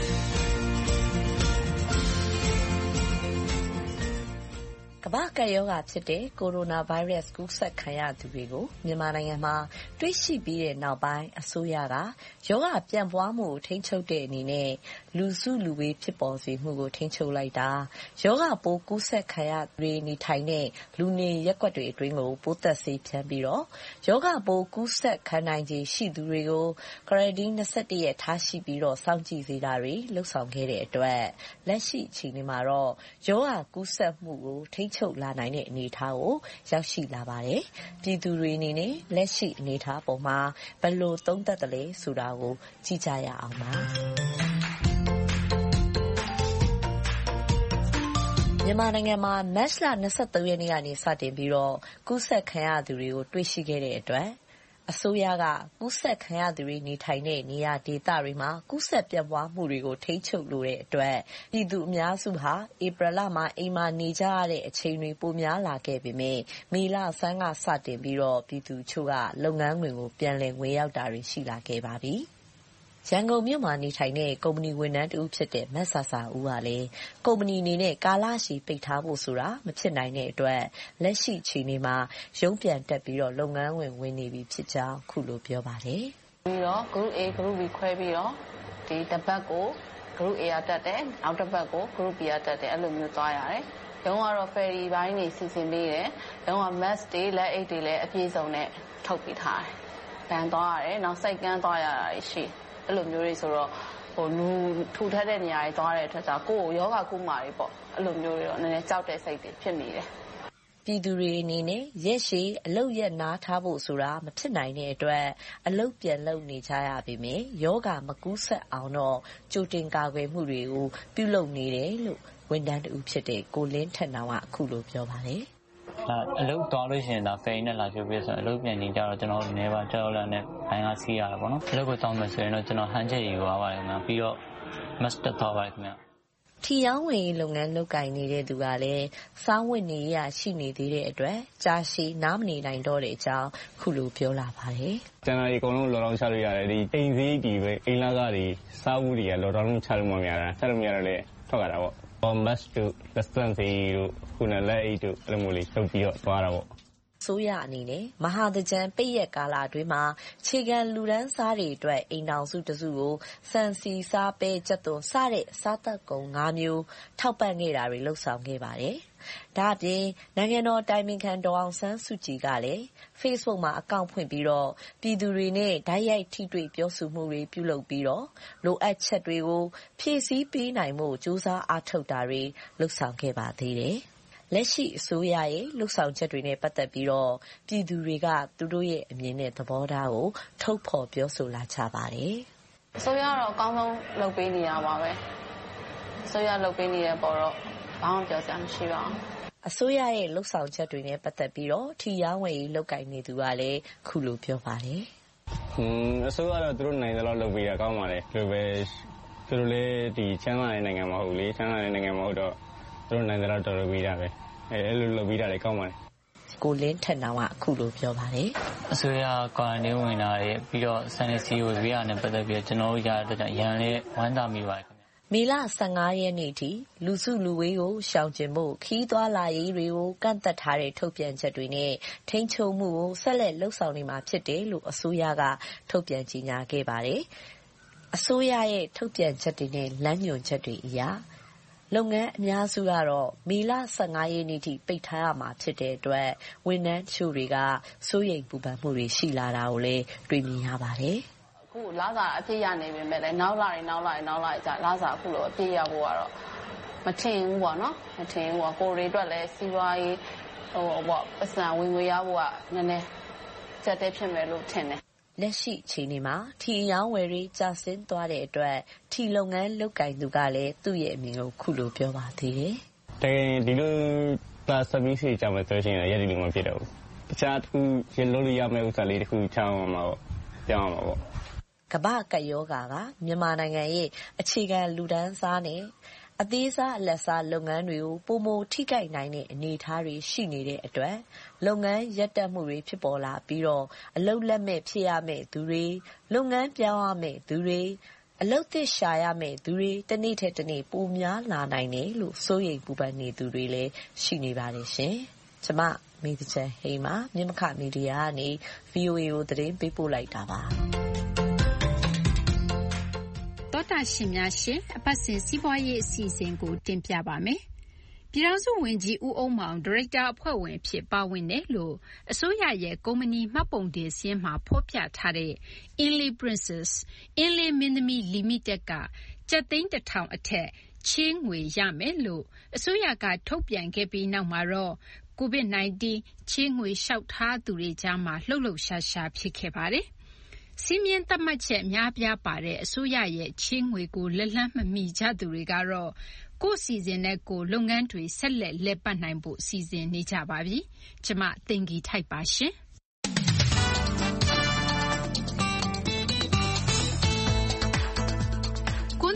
ကမ္ဘာ့ကပ်ရောဂါဖြစ်တဲ့ကိုရိုနာဗိုင်းရပ်စ်ကူးစက်ခံရသူတွေကိုမြန်မာနိုင်ငံမှာတွေ့ရှိပြီးတဲ့နောက်ပိုင်းအစိုးရကရောဂါပြန့်ပွားမှုကိုထိန်းချုပ်တဲ့အနေနဲ့လူစုလူဝေးဖြစ်ပေါ်စေမှုကိုထိန်းချုပ်လိုက်တာရောဂါပိုးကူးစက်ခံရသူတွေနေထိုင်တဲ့လူနေရပ်ကွက်တွေအတွင်းကိုပိုးသက်ဆေးဖြန်းပြီးတော့ရောဂါပိုးကူးစက်ခံနိုင်ခြေရှိသူတွေကို quarantine ၂၁ရက်ထားရှိပြီးတော့စောင့်ကြည့်စေတာတွေလှုပ်ဆောင်ခဲ့တဲ့အတွက်လက်ရှိအချိန်မှာတော့ရောဂါကူးစက်မှုကိုထိန်းချုပ်လာနိုင်တဲ့အနေအထားကိုရောက်ရှိလာပါတယ်။ပြည်သူတွေအနေနဲ့လက်ရှိအနေအထားပေါ်မှာဘယ်လိုသုံးသပ်သလဲဆိုတာကိုကြည့်ကြရအောင်ပါ။မြန်မာနိုင်ငံမှာမတ်လ၂၃ရက်နေ့ကနေစတင်ပြီးတော့ကူးစက်ခံရသူတွေကိုတွေ့ရှိခဲ့တဲ့အတွက်အစိုးရကကူးစက်ခံရသူတွေနေထိုင်တဲ့နေရာဒေသတွေမှာကူးစက်ပြန့်ပွားမှုတွေကိုထိန်းချုပ်လိုတဲ့အတွက်ပြည်သူအများစုဟာဧပြီလမှာအိမ်မှာနေကြရတဲ့အချိန်တွေပိုများလာခဲ့ပေမဲ့မေလဆန်းကစတင်ပြီးတော့ပြည်သူချို့ကလုပ်ငန်းခွင်ကိုပြန်လည်ဝင်ရောက်တာတွေရှိလာခဲ့ပါပြီ။ရန်ကုန်မြို့မှာနေထိုင်တဲ့ကုမ္ပဏီဝန်ထမ်းတဦးဖြစ်တဲ့မဆာဆာဦးကလည်းကုမ္ပဏီအနေနဲ့ကာလရှည်ပိတ်ထားဖို့ဆိုတာမဖြစ်နိုင်တဲ့အတွက်လက်ရှိအချိန်မှာရုံးပြန်တက်ပြီးတော့လုပ်ငန်းဝင်ဝင်နေပြီဖြစ်ကြောင်းခုလိုပြောပါတယ်။ပြီးတော့ Group A Group B ခွဲပြီးတော့ဒီတစ်ပတ်ကို Group A ကတက်တယ်နောက်တစ်ပတ်ကို Group B ကတက်တယ်အဲ့လိုမျိုးသွားရတယ်။ရုံးကတော့ ferry ဘိုင်းနေစီစဉ်ပေးတယ်။ရုံးက mask တွေလက်အိတ်တွေလည်းအပြည့်စုံနဲ့ထုတ်ပေးထားတယ်။ဗန်သွားရတယ်နောက်စိတ်ကန်းသွားရတာရှိအဲ့လိုမျိုးတွေဆိုတော့ဟိုလူထူထပ်တဲ့နေရာတွေသွားတဲ့အတွက်ကြောင့်ကိုယ်ယောဂကုမာတွေပေါ့အဲ့လိုမျိုးတွေတော့နည်းနည်းကြောက်တဲ့စိတ်တွေဖြစ်နေတယ်ပြည်သူတွေအနေနဲ့ရက်ရှည်အလုတ်ရက်နားထားဖို့ဆိုတာမဖြစ်နိုင်တဲ့အတွက်အလုတ်ပြန်လုပ်နေကြရပေမယ့်ယောဂမကူးဆက်အောင်တော့ကြိုတင်ကာကွယ်မှုတွေကိုပြုလုပ်နေတယ်လို့ဝန်ထမ်းတူဖြစ်တဲ့ကိုလင်းထက်နောင်ကအခုလိုပြောပါတယ်အလုပ်သွားလို့ရှိရင်ဒါဖယ်နဲ့လာပြောပြဆိုအလုပ်ပြန်နေကြတော့ကျွန်တော်နေပါကြောက်လာနဲ့ဘိုင်းကစီးရတာပေါ့နော်အလုပ်ကိုတောင်းမယ်ဆိုရင်တော့ကျွန်တော်ဟန်ချက်ယူသွားပါတယ်ခင်ဗျာပြီးတော့ master သွားပါတယ်ခင်ဗျာထီယောင်းဝင်လုပ်ငန်းလုပ်ကိုင်နေတဲ့သူကလည်းစောင်းဝင်နေရရှိနေသေးတဲ့အတွက်ကြာရှည်နားမနေနိုင်တော့တဲ့အကြောင်းခုလိုပြောလာပါတယ်။ကျွန်တော်ဒီအကုန်လုံးလော်လောင်းချလို့ရတယ်ဒီအိမ်စည်းဒီပဲအိမ်လာကတွေစားဝူတွေကလော်လောင်းချလို့မရတာချလို့မရတော့လေထွက်ကြတာပေါ့။ mask တို့ distance တို့ခုနလက်အိတ်တို့အဲ့လိုမျိုးလေးထုတ်ပြီးတော့သွားတာပေါ့ဆိုရအနေနဲ့မဟာသကြံပိတ်ရက်ကာလအတွင်းမှာခြေခံလူဒန်းစားတွေအတွက်အိမ်တော်စုတစုကိုစံစီစားပဲကြက်သွန်စတဲ့စားသက်ကုန်၅မျိုးထောက်ပံ့ခဲ့တာတွေလှုပ်ဆောင်ခဲ့ပါတယ်။ဒါ့အပြင်နိုင်ငံတော်တိုင်ပင်ခံဒေါ်အောင်ဆန်းစုကြည်ကလည်း Facebook မှာအကောင့်ဖွင့်ပြီးတော့ပြည်သူတွေနဲ့ဓာတ်ရိုက်ထိတွေ့ပြောဆိုမှုတွေပြုလုပ်ပြီးတော့လိုအပ်ချက်တွေကိုဖြည့်ဆည်းပေးနိုင်မှုစူးစမ်းအားထုတ်တာတွေလှုပ်ဆောင်ခဲ့ပါသေးတယ်။လက်ရှိအစိုးရရဲ့လှုပ်ဆောင်ချက်တွေနဲ့ပတ်သက်ပြီးတော့ပြည်သူတွေကသူတို့ရဲ့အမြင်နဲ့သဘောထားကိုထုတ်ဖော်ပြောဆိုလာကြပါတယ်။အစိုးရကတော့အကောင်းဆုံးလုပ်ပေးနေတာပါပဲ။အစိုးရလုပ်ပေးနေတဲ့ပေါ်တော့ဘာမှပြောစရာမရှိပါဘူး။အစိုးရရဲ့လှုပ်ဆောင်ချက်တွေနဲ့ပတ်သက်ပြီးတော့ထီယောင်းဝယ်ရေးလုပ်ကိုင်နေသူကလည်းခုလိုပြောပါတယ်။ဟွန်းအစိုးရကတော့သူတို့နိုင်တယ်လို့လုပ်ပေးတာကောင်းပါလေ။ဒီလိုပဲသူတို့လည်းဒီချမ်းသာတဲ့နိုင်ငံမဟုတ်လေချမ်းသာတဲ့နိုင်ငံမဟုတ်တော့သူတို့နိုင်တယ်လို့တော်တော်ပေးတာပဲ။အဲ့လိုလုပ်ပြီးတာလည်းကောင်းပါတယ်ကိုလင်းထက်နောင်ကအခုလိုပြောပါတယ်အစိုးရကွာရန်တင်းဝင်လာတယ်ပြီးတော့စန်စီကိုရွေးရတဲ့ပတ်သက်ပြီးကျွန်တော်တို့ရတဲ့ကြောင့်ရန်လေးဝမ်းသာမိပါတယ်ခင်ဗျမေလ၁၅ရက်နေ့ထိလူစုလူဝေးကိုရှောင်ကျဉ်ဖို့ခီးသွားလာရေးတွေကိုကန့်သက်ထားတဲ့ထုတ်ပြန်ချက်တွေနဲ့ထိန်းချုပ်မှုကိုဆက်လက်လှုပ်ဆောင်နေမှာဖြစ်တယ်လို့အစိုးရကထုတ်ပြန်ကြေညာခဲ့ပါတယ်အစိုးရရဲ့ထုတ်ပြန်ချက်တွေနဲ့လမ်းညွှန်ချက်တွေအရလုပ်ငန်းအများစုကတော့မေလ၁၅ရက်နေ့ထိပိတ်ထားရမှာဖြစ်တဲ့အတွက်ဝန်ထမ်းချို့တွေကစိုးရိမ်ပူပန်မှုတွေရှိလာတာကိုလည်းတွေ့မြင်ရပါတယ်။အခုလစာအပြည့်ရနေပြီမဲ့လည်းနောက်လာရင်နောက်လာရင်နောက်လာရင်ကြာလစာအခုလိုအပြည့်ရဖို့ကတော့မထင်ဘူးပေါ့နော်မထင်ဘူးပေါ့ကိုရီအတွက်လည်းစီးပွားရေးဟိုပေါ့ပစံဝင်ငွေရဖို့ကနည်းနည်းစက်တဲ့ဖြစ်မယ်လို့ထင်တယ်လက်ရှိအချိန်မှာထီရောင်းဝယ်ရေးကျဆင်းသွားတဲ့အတွက်ထီလုပ်ငန်းလုပ်ကိုင်သူကလည်းသူ့ရဲ့အမြင်ကိုခုလိုပြောပါသေးတယ်။တကယ်ဒီလိုသာစပီးစီကြမယ်ဆိုရင်လည်းရည်ရည်မဖြစ်တော့ဘူး။တခြားတစ်ခုရလို့ရမယ့်ဥစ္စာလေးတစ်ခုချအောင်မှာပေါ့။ပြောင်းအောင်မှာပေါ့။ကမ္ဘာကပ်ရောဂါကမြန်မာနိုင်ငံရဲ့အခြေခံလူဒန်းစားနဲ့အသေးစားအလတ်စားလုပ်ငန်းတွေကိုပုံမထိခိုက်နိုင်တဲ့အနေအထားတွေရှိနေတဲ့အတွက်လုပ်ငန်းရပ်တန့်မှုတွေဖြစ်ပေါ်လာပြီးတော့အလုပ်လက်မဲ့ဖြစ်ရမယ့်သူတွေလုပ်ငန်းပြောင်းရမယ့်သူတွေအလုပ်သစ်ရှာရမယ့်သူတွေတနေ့ထက်တနေ့ပိုများလာနိုင်တယ်လို့စိုးရိမ်ပူပန်နေသူတွေလည်းရှိနေပါတယ်ရှင်။ကျွန်မမေတ္တာဟိမ်းမှာမြမခမီဒီယာကနေ ဗွီအိုအေ ကိုသတင်းပေးပို့လိုက်တာပါ။သောတာရှင်များရှင်အပတ်စဉ်စီးပွားရေးအစီအစဉ်ကိုတင်ပြပါမယ်။ပြည်ထောင်စုဝန်ကြီးဦးအုန်းမောင်ဒါရိုက်တာအဖွဲ့ဝင်ဖြစ်ပါဝင်တယ်လို့အစိုးရရဲ့ကုမ္ပဏီမှတ်ပုံတင်စာရင်းမှာဖော်ပြထားတဲ့ Inlay Princess Inlay မင်းသမီး Limited ကကျပ်သိန်းတစ်ထောင်အထက်ချေးငွေရမယ်လို့အစိုးရကထုတ်ပြန်ခဲ့ပြီးနောက်မှာတော့ ကိုဗစ် ၁၉ ချေးငွေလျှောက်ထားသူတွေကြားမှာလှုပ်လှုပ်ရှားရှားဖြစ်ခဲ့ပါတယ်။စီးမြင်သတ်မှတ်ချက်အများပြားပါတဲ့အစိုးရရဲ့ချေးငွေကိုလက်လှမ်းမမီကြသူတွေကတော့ကိုယ့်စီစဉ်နဲ့ကိုယ်လုပ်ငန်းတွေဆက်လက်လည်ပတ်နိုင်ဖို့စီစဉ်နေကြပါပြီ။ကျွန်မသိင်္ဂီထိုက်ပါရှင်။ကွန်သီးပင်တွေ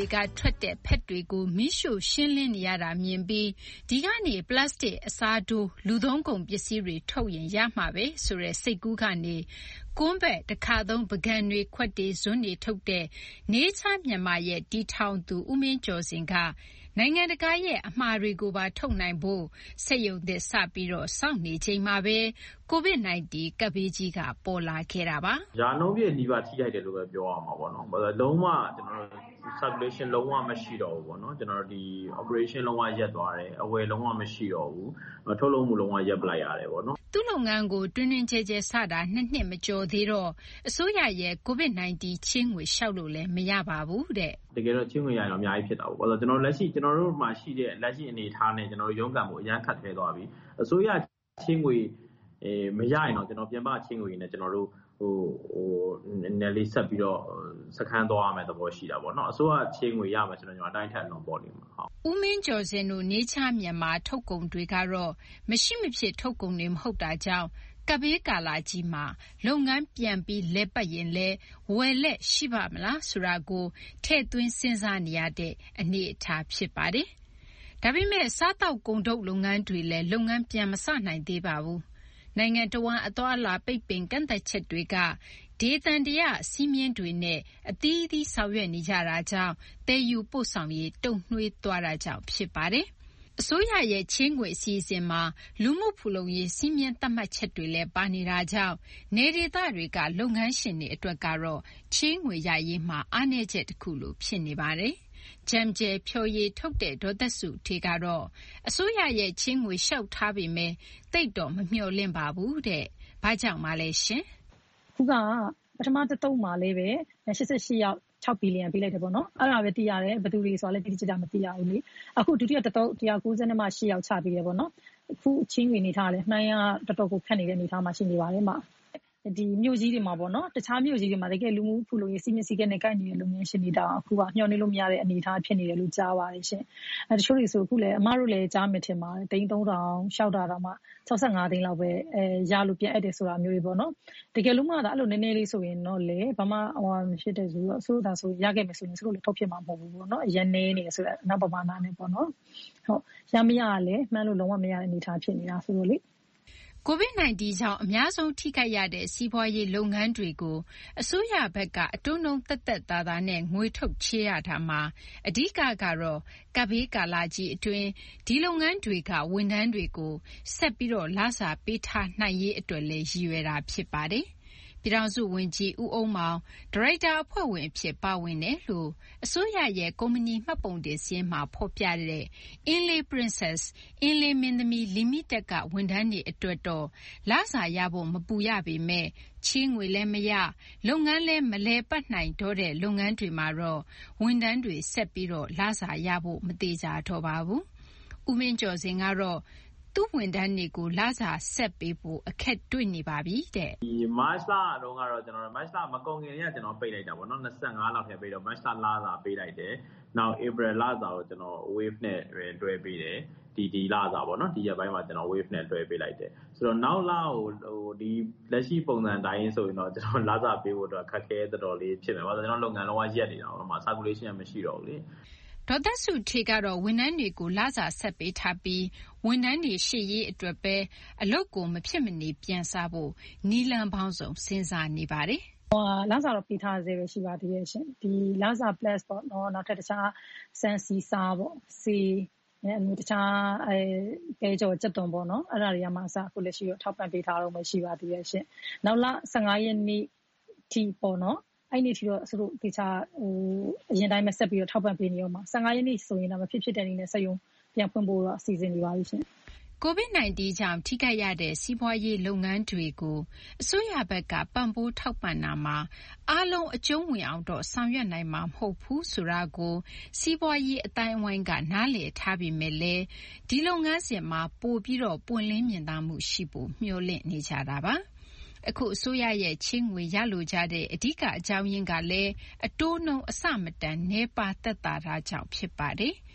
တွေကထွက်တဲ့ဖက်တွေကိုမီးရှို့ရှင်းလင်းနေရတာမြင်ပြီးဒီကနေပလတ်စတစ်အစားထိုးလူသုံးကုန်ပစ္စည်းတွေထုတ်ရင်ရမှာပဲဆိုတဲ့စိတ်ကူးကနေကွန်းဘက်တစ်ခါသုံးပကံတွေခွက်တွေဇွန်းတွေထုတ်တဲ့နေချမြန်မာရဲ့တီထောင်သူဦးမင်းကျော်စင်ကနိုင်ငံတကာရဲ့အမှားတွေကိုပါထုတ်နိုင်ဖို့စက်ရုံသစ်စပြီးတော့စောင့်နေချိန်မှာပဲ ကိုဗစ် ၁၉ ကပ်ဘေးကြီးကပေါ်လာခဲ့တာပါ။ရာနှုန်းပြည့်နီးပါးထိခိုက်တယ်လို့ပဲပြောရမှာပေါ့နော်။လုံးဝကျွန်တော်တို့ circulation လုံးဝမရှိတော့ဘူးပေါ့နော်။ကျွန်တော်တို့ဒီ operation လုံးဝရပ်သွားတယ်။အဝယ်လုံးဝမရှိတော့ဘူး။ထုတ်လုပ်မှုလုံးဝရပ်ပလိုက်ရတယ်ပေါ့နော်။သူ့လုပ်ငန်းကိုတွင်တွင်ကျယ်ကျယ်စတာနှစ်နှစ်မကျော်သေးတော့အစိုးရရဲ့ကိုဗစ် ၁၉ ချင်းငွေလျှောက်လို့လည်းမရပါဘူးတဲ့။တကယ်တော့ချင်းငွေရရင်တော့အများကြီးဖြစ်တာပေါ့။ကျွန်တော်လက်ရှိကျွန်တော်တို့မှာရှိတဲ့လက်ရှိအနေအထားနဲ့ကျွန်တော်တို့ရုန်းကန်မှုအရန်ခတ်ခဲသွားပြီ။အစိုးရချင်းငွေအဲမရရင်တော့ကျွန်တော်ပြန်ပချင်းငွေနဲ့ကျွန်တော်တို့ဟိုဟိုနယ်လေးဆက်ပြီးတော့စခန်းသွားရမယ်သဘောရှိတာပေါ့နော်အစိုးရချင်းငွေရမယ်ကျွန်တော်ညီမအတိုင်းထက်လုံးပေါ်နေမှာဟုတ်ဦးမင်းကျော်စင်တို့နေချမြန်မာထုတ်ကုန်တွေကတော့မရှိမဖြစ်ထုတ်ကုန်တွေမဟုတ်တာကြောင့်ကဘေးကာလာကြီးမှာလုပ်ငန်းပြန်ပြီးလဲပတ်ရင်လဲဝယ်လက်ရှိပါမလားဆိုတာကိုထည့်သွင်းစဉ်းစားနေရတဲ့အနေအထားဖြစ်ပါတယ်ဒါပေမဲ့စားတောက်ကုန်ထုတ်လုပ်ငန်းတွေလည်းလုပ်ငန်းပြန်မစနိုင်သေးပါဘူးနိုင်ငံတော်ဝန်အသွားအလာပိတ်ပင်ကန့်သက်ချက်တွေကဒေသန္တရစီးမြင့်တွေနဲ့အသီးသီးဆောင်ရွက်နေကြတာကြောင့်တည်ယူပို့ဆောင်ရေးတုံ့နှွေးသွားတာကြောင့်ဖြစ်ပါတယ်။အစိုးရရဲ့ချင်းငွေအစီအစဉ်မှာလူမှုဖူလုံရေးစီးမြင့်သတ်မှတ်ချက်တွေလည်းပါနေတာကြောင့်နေဒေသတွေကလုပ်ငန်းရှင်တွေအတွက်ကတော့ချင်းငွေရရေးမှာအားနည်းချက်တစ်ခုလိုဖြစ်နေပါတယ်။ဂျမ်ကျဲဖြိုရည်ထုတ်တဲ့ဒေါ်သက်စုထေကတော့အစိုးရရဲ့ချင်းငွေလျှောက်ထားပေမဲ့တိတ်တော့မမျှော်လင့်ပါဘူးတဲ့။ဘာကြောင့်မှလဲရှင်။ခုကပထမတစ်တုံးမှာလေးပဲ၈၈ယောက်၆ဘီလီယံပေးလိုက်တယ်ပေါ့နော်။အဲ့ဒါပဲသိရတယ်ဘယ်သူတွေဆိုတာလည်းတိတိကျကျမသိရဘူးလေ။အခုဒုတိယတစ်တုံး၁၉၀မှ၈ယောက်ချပေးတယ်ပေါ့နော်။အခုချင်းငွေနေထားလဲနှိုင်းရတော်တော်ကိုခက်နေတဲ့အနေထားမှာရှိနေပါတယ်မှာဒီမြို့ကြီးတွေမှာပေါ့နော်တခြားမြို့ကြီးတွေမှာတကယ်လူမှုဖူလုံရေးစီမံစည်းကမ်းနဲ့ကိုက်နေတဲ့လုပ်ငန်းရှင်တွေတောင်အခုကညှော်နေလို့မရတဲ့အနေအထားဖြစ်နေတယ်လို့ကြားပါတယ်ရှင်အဲတချို့တွေဆိုအခုလည်းအမတို့လည်းကြားမှထင်ပါတယ်တိန်းသုံးထောင်ရှောက်တာတော့မှ၆၅သိန်းလောက်ပဲအဲရလို့ပြန်အပ်တယ်ဆိုတာမျိုးတွေပေါ့နော်တကယ်လို့မှသာအဲ့လိုနည်းနည်းလေးဆိုရင်တော့လေဘာမှဟိုဖြစ်တယ်ဆိုတော့အစိုးရဆိုရခဲ့မယ်ဆိုရင်သူတို့လည်းထုတ်ဖြစ်မှာမဟုတ်ဘူးပေါ့နော်အရင်နေနေဆိုတော့နောက်ပမာဏနဲ့ပေါ့နော်ဟုတ်ရမရလည်းမှန်းလို့လုံးဝမရတဲ့အနေအထားဖြစ်နေတာဆိုတော့လေကိုဗစ် ၁၉ ကြောင့်အများဆုံးထိခိုက်ရတဲ့စီးပွားရေးလုပ်ငန်းတွေကိုအစိုးရဘက်ကအတွန်းနှုံသက်သက်သာသာနဲ့ငွေထုတ်ချေးရတာမှာအဓိကကတော့ကပ်ဘေးကာလကြီးအတွင်းဒီလုပ်ငန်းတွေကဝန်ထမ်းတွေကိုဆက်ပြီးတော့လစာပေးထားနိုင်ရေးအတွက်လည်းရည်ရွယ်တာဖြစ်ပါတယ်။ပြည်ထောင်စုဝန်ကြီးဦးအုန်းမောင်ဒါရိုက်တာအဖွဲ့ဝင်အဖြစ်ပါဝင်တယ်လို့အစိုးရရဲ့ကုမ္ပဏီမှတ်ပုံတင်စာရင်းမှာဖော်ပြတဲ့အင်းလေး Princess အင်းလေးမင်းသမီး Limited ကဝန်ထမ်းတွေအတွက်တော့လစာရဖို့မပူရပေမဲ့ချင်းငွေလည်းမရလုပ်ငန်းလည်းမလဲပတ်နိုင်တော့တဲ့လုပ်ငန်းတွေမှာတော့ဝန်ထမ်းတွေဆက်ပြီးတော့လစာရဖို့မသေးကြတော့ပါဘူး။ဦးမင်းကျော်စင်ကတော့သူ့ဝန်ထမ်းတွေကိုလစာဆက်ပေးဖို့အခက်တွေ့နေပါပြီတဲ့ဒီမတ်လတော့ကတော့ကျွန်တော်မတ်လမကုန်ခင်ကကျွန်တော်ပိတ်လိုက်တာပေါ့နော်၂၅လောက်ထဲပိတ်တော့မတ်လလစာပေးလိုက်တယ်နောက် April လစာကိုကျွန်တော် wave နဲ့တွဲပေးတယ်ဒီဒီလစာပေါ့နော်ဒီရက်ပိုင်းမှာကျွန်တော် wave နဲ့တွဲပေးလိုက်တယ်ဆိုတော့နောက်လကိုဟိုဒီလက်ရှိပုံစံတိုင်းဆိုရင်တော့ကျွန်တော်လစာပေးဖို့တော့ခက်ခဲတော်တော်လေးဖြစ်မယ်ဘာလို့ကျွန်တော်လုပ်ငန်းလုံးဝရက်နေတာပေါ့နော် circulation မရှိတော့ဘူးလေဒေါ်သက်စုထေကတော့ဝန်ထမ်းတွေကိုလစာဆက်ပေးထားပြီးဝန်ထမ်းတွေရှေ့ရေးအတွက်ပဲအလုပ်ကိုမဖြစ်မနေပြန်စားဖို့နီလန်ပေါင်းစုံစဉ်းစားနေပါတယ်ဟိုလစာတော့ပေးထားစေပဲရှိပါသေးရဲ့ရှင်ဒီလစာ plus ပေါ့နော်နောက်ထပ်တခြားစမ်းစီစားပေါ့စီအဲအမျိုးတခြားအဲကဲကြော်စက်သွန်ပေါ့နော်အဲ့ဒါတွေကမှအစားအခုလက်ရှိတော့ထောက်ပံ့ပေးထားတော့မရှိပါသေးရဲ့ရှင်နောက်လ၁၅ရက်နေ့ထိပေါ့နော်အဲ့ဒီထီတော့သူတို့တခြားဟိုအရင်တိုင်းပဲဆက်ပြီးတော့ထောက်ပံ့ပေးနေအောင်ပါ၁၅ရက်နေ့ဆိုရင်တော့မဖြစ်ဖြစ်တဲ့အနေနဲ့စက်ရုံပြန်ဖွင့်ဖို့တော့အစီအစဉ်နေပါပြီရှင်ကိုဗစ် ၁၉ ကြောင့်ထိခိုက်ရတဲ့စီးပွားရေးလုပ်ငန်းတွေကိုအစိုးရဘက်ကပံ့ပိုးထောက်ပံ့တာမှာအားလုံးအကျုံးဝင်အောင်တော့ဆောင်ရွက်နိုင်မှာမဟုတ်ဘူးဆိုတာကိုစီးပွားရေးအတိုင်းအဝိုင်းကနားလည်ထားပြီးမြဲလဲဒီလုပ်ငန်းစဉ်မှာပို့ပြီးတော့ပွင့်လင်းမြင်သာမှုရှိဖို့မျှော်လင့်နေကြတာပါအခုအစိုးရရဲ့ချင်းငွေရလိုကြတဲ့အဓိကအကြောင်းရင်းကလည်းအတိုးနှုန်းအဆမတန်နှဲပါသက်သာတာကြောင့်ဖြစ်ပါတယ်။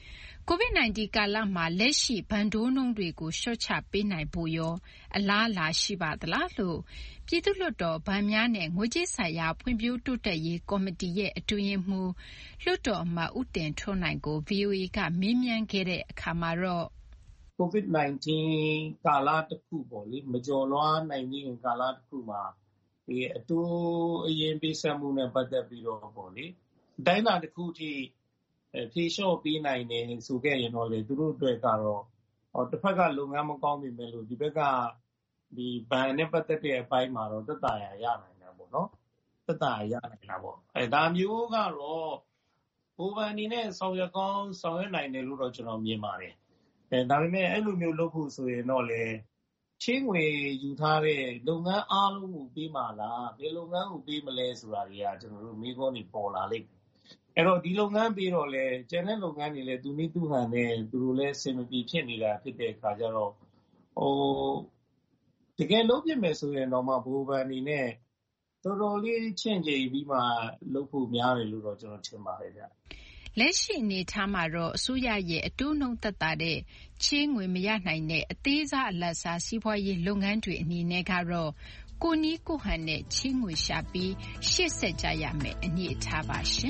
ကိုဗစ် ၁၉ ကာလမှာလက်ရှိဘဏ်တိုးနှုန်းတွေကိုလျှော့ချပေးနိုင်ဖို့ရောအလားအလာရှိပါသလားလို့ပြည်သူ့လွှတ်တော်ဘဏ်များနဲ့ငွေကြေးဆိုင်ရာဖွံ့ဖြိုးတိုးတက်ရေးကော်မတီရဲ့အတွင်းရေးမှူးလွှတ်တော်အမတ်ဦးတင်ထွန်းနိုင်ကို ဗွီအိုအေ ကမေးမြန်းခဲ့တဲ့အခါမှာတော့ကိုဗစ် ၁၉ ကာလတစ်ခုပေါ့လေမကျော်လွှားနိုင်တဲ့ကာလတစ်ခုမှာဒီအတိုးအရင်ပေးဆက်မှုနဲ့ပတ်သက်ပြီးတော့ပေါ့လေတိုင်းတာတစ်ခုထိဖြေလျှော့ပေးနိုင်တယ်ဆိုခဲ့ရင်တော့လေသူတို့အတွက်ကတော့တစ်ဖက်ကလုပ်ငန်းမကောင်းပြီမဲ့လို့ဒီဘက်ကဒီဘဏ်နဲ့ပတ်သက်တဲ့အပိုင်းမှာတော့သက်သာရာရနိုင်တာပေါ့နော်သက်သာရနိုင်တာပေါ့အဲဒါမျိုးကတော့ဘိုးဘဏ်အနေနဲ့ဆောင်ရွက်ကောင်းဆောင်ရွက်နိုင်တယ်လို့တော့ကျွန်တော်မြင်ပါတယ်အဲဒါပေမဲ့အဲ့လိုမျိုးလုပ်ဖို့ဆိုရင်တော့လေချင်းငွေယူထားတဲ့လုပ်ငန်းအားလုံးကိုပေးမှလားဘယ်လုပ်ငန်းကိုပေးမလဲဆိုတာတွေကကျွန်တော်တို့မိကောနေပေါ်လာလိမ့်အဲ့တော့ဒီလုပ်ငန်းပြီးတော့လေကျန်တဲ့လုပ်ငန်းတွေလည်းသူနည်းသူဟန်နဲ့သူတို့လည်းစင်မပြေဖြစ်နေတာဖြစ်တဲ့အခါကျတော့ဟိုတကယ်လုပ်ပြမယ်ဆိုရင်တော့မှဘိုးဘဏ်အနေနဲ့တော်တော်လေးချင့်ကြိမ်ပြီးမှလုပ်ဖို့များတယ်လို့တော့ကျွန်တော်ထင်ပါတယ်ဗျလက်ရှိအနေထားမှာတော့အစိုးရရဲ့အတိုးနှုန်းသက်သာတဲ့ချေးငွေမရနိုင်တဲ့အသေးစားအလတ်စားစီးပွားရေးလုပ်ငန်းတွေအနေနဲ့ကတော့ကိုနီးကိုဟန်နဲ့ချေးငွေရှာပြီးရှေ့ဆက်ကြရမယ်အနေအထားပါရှင်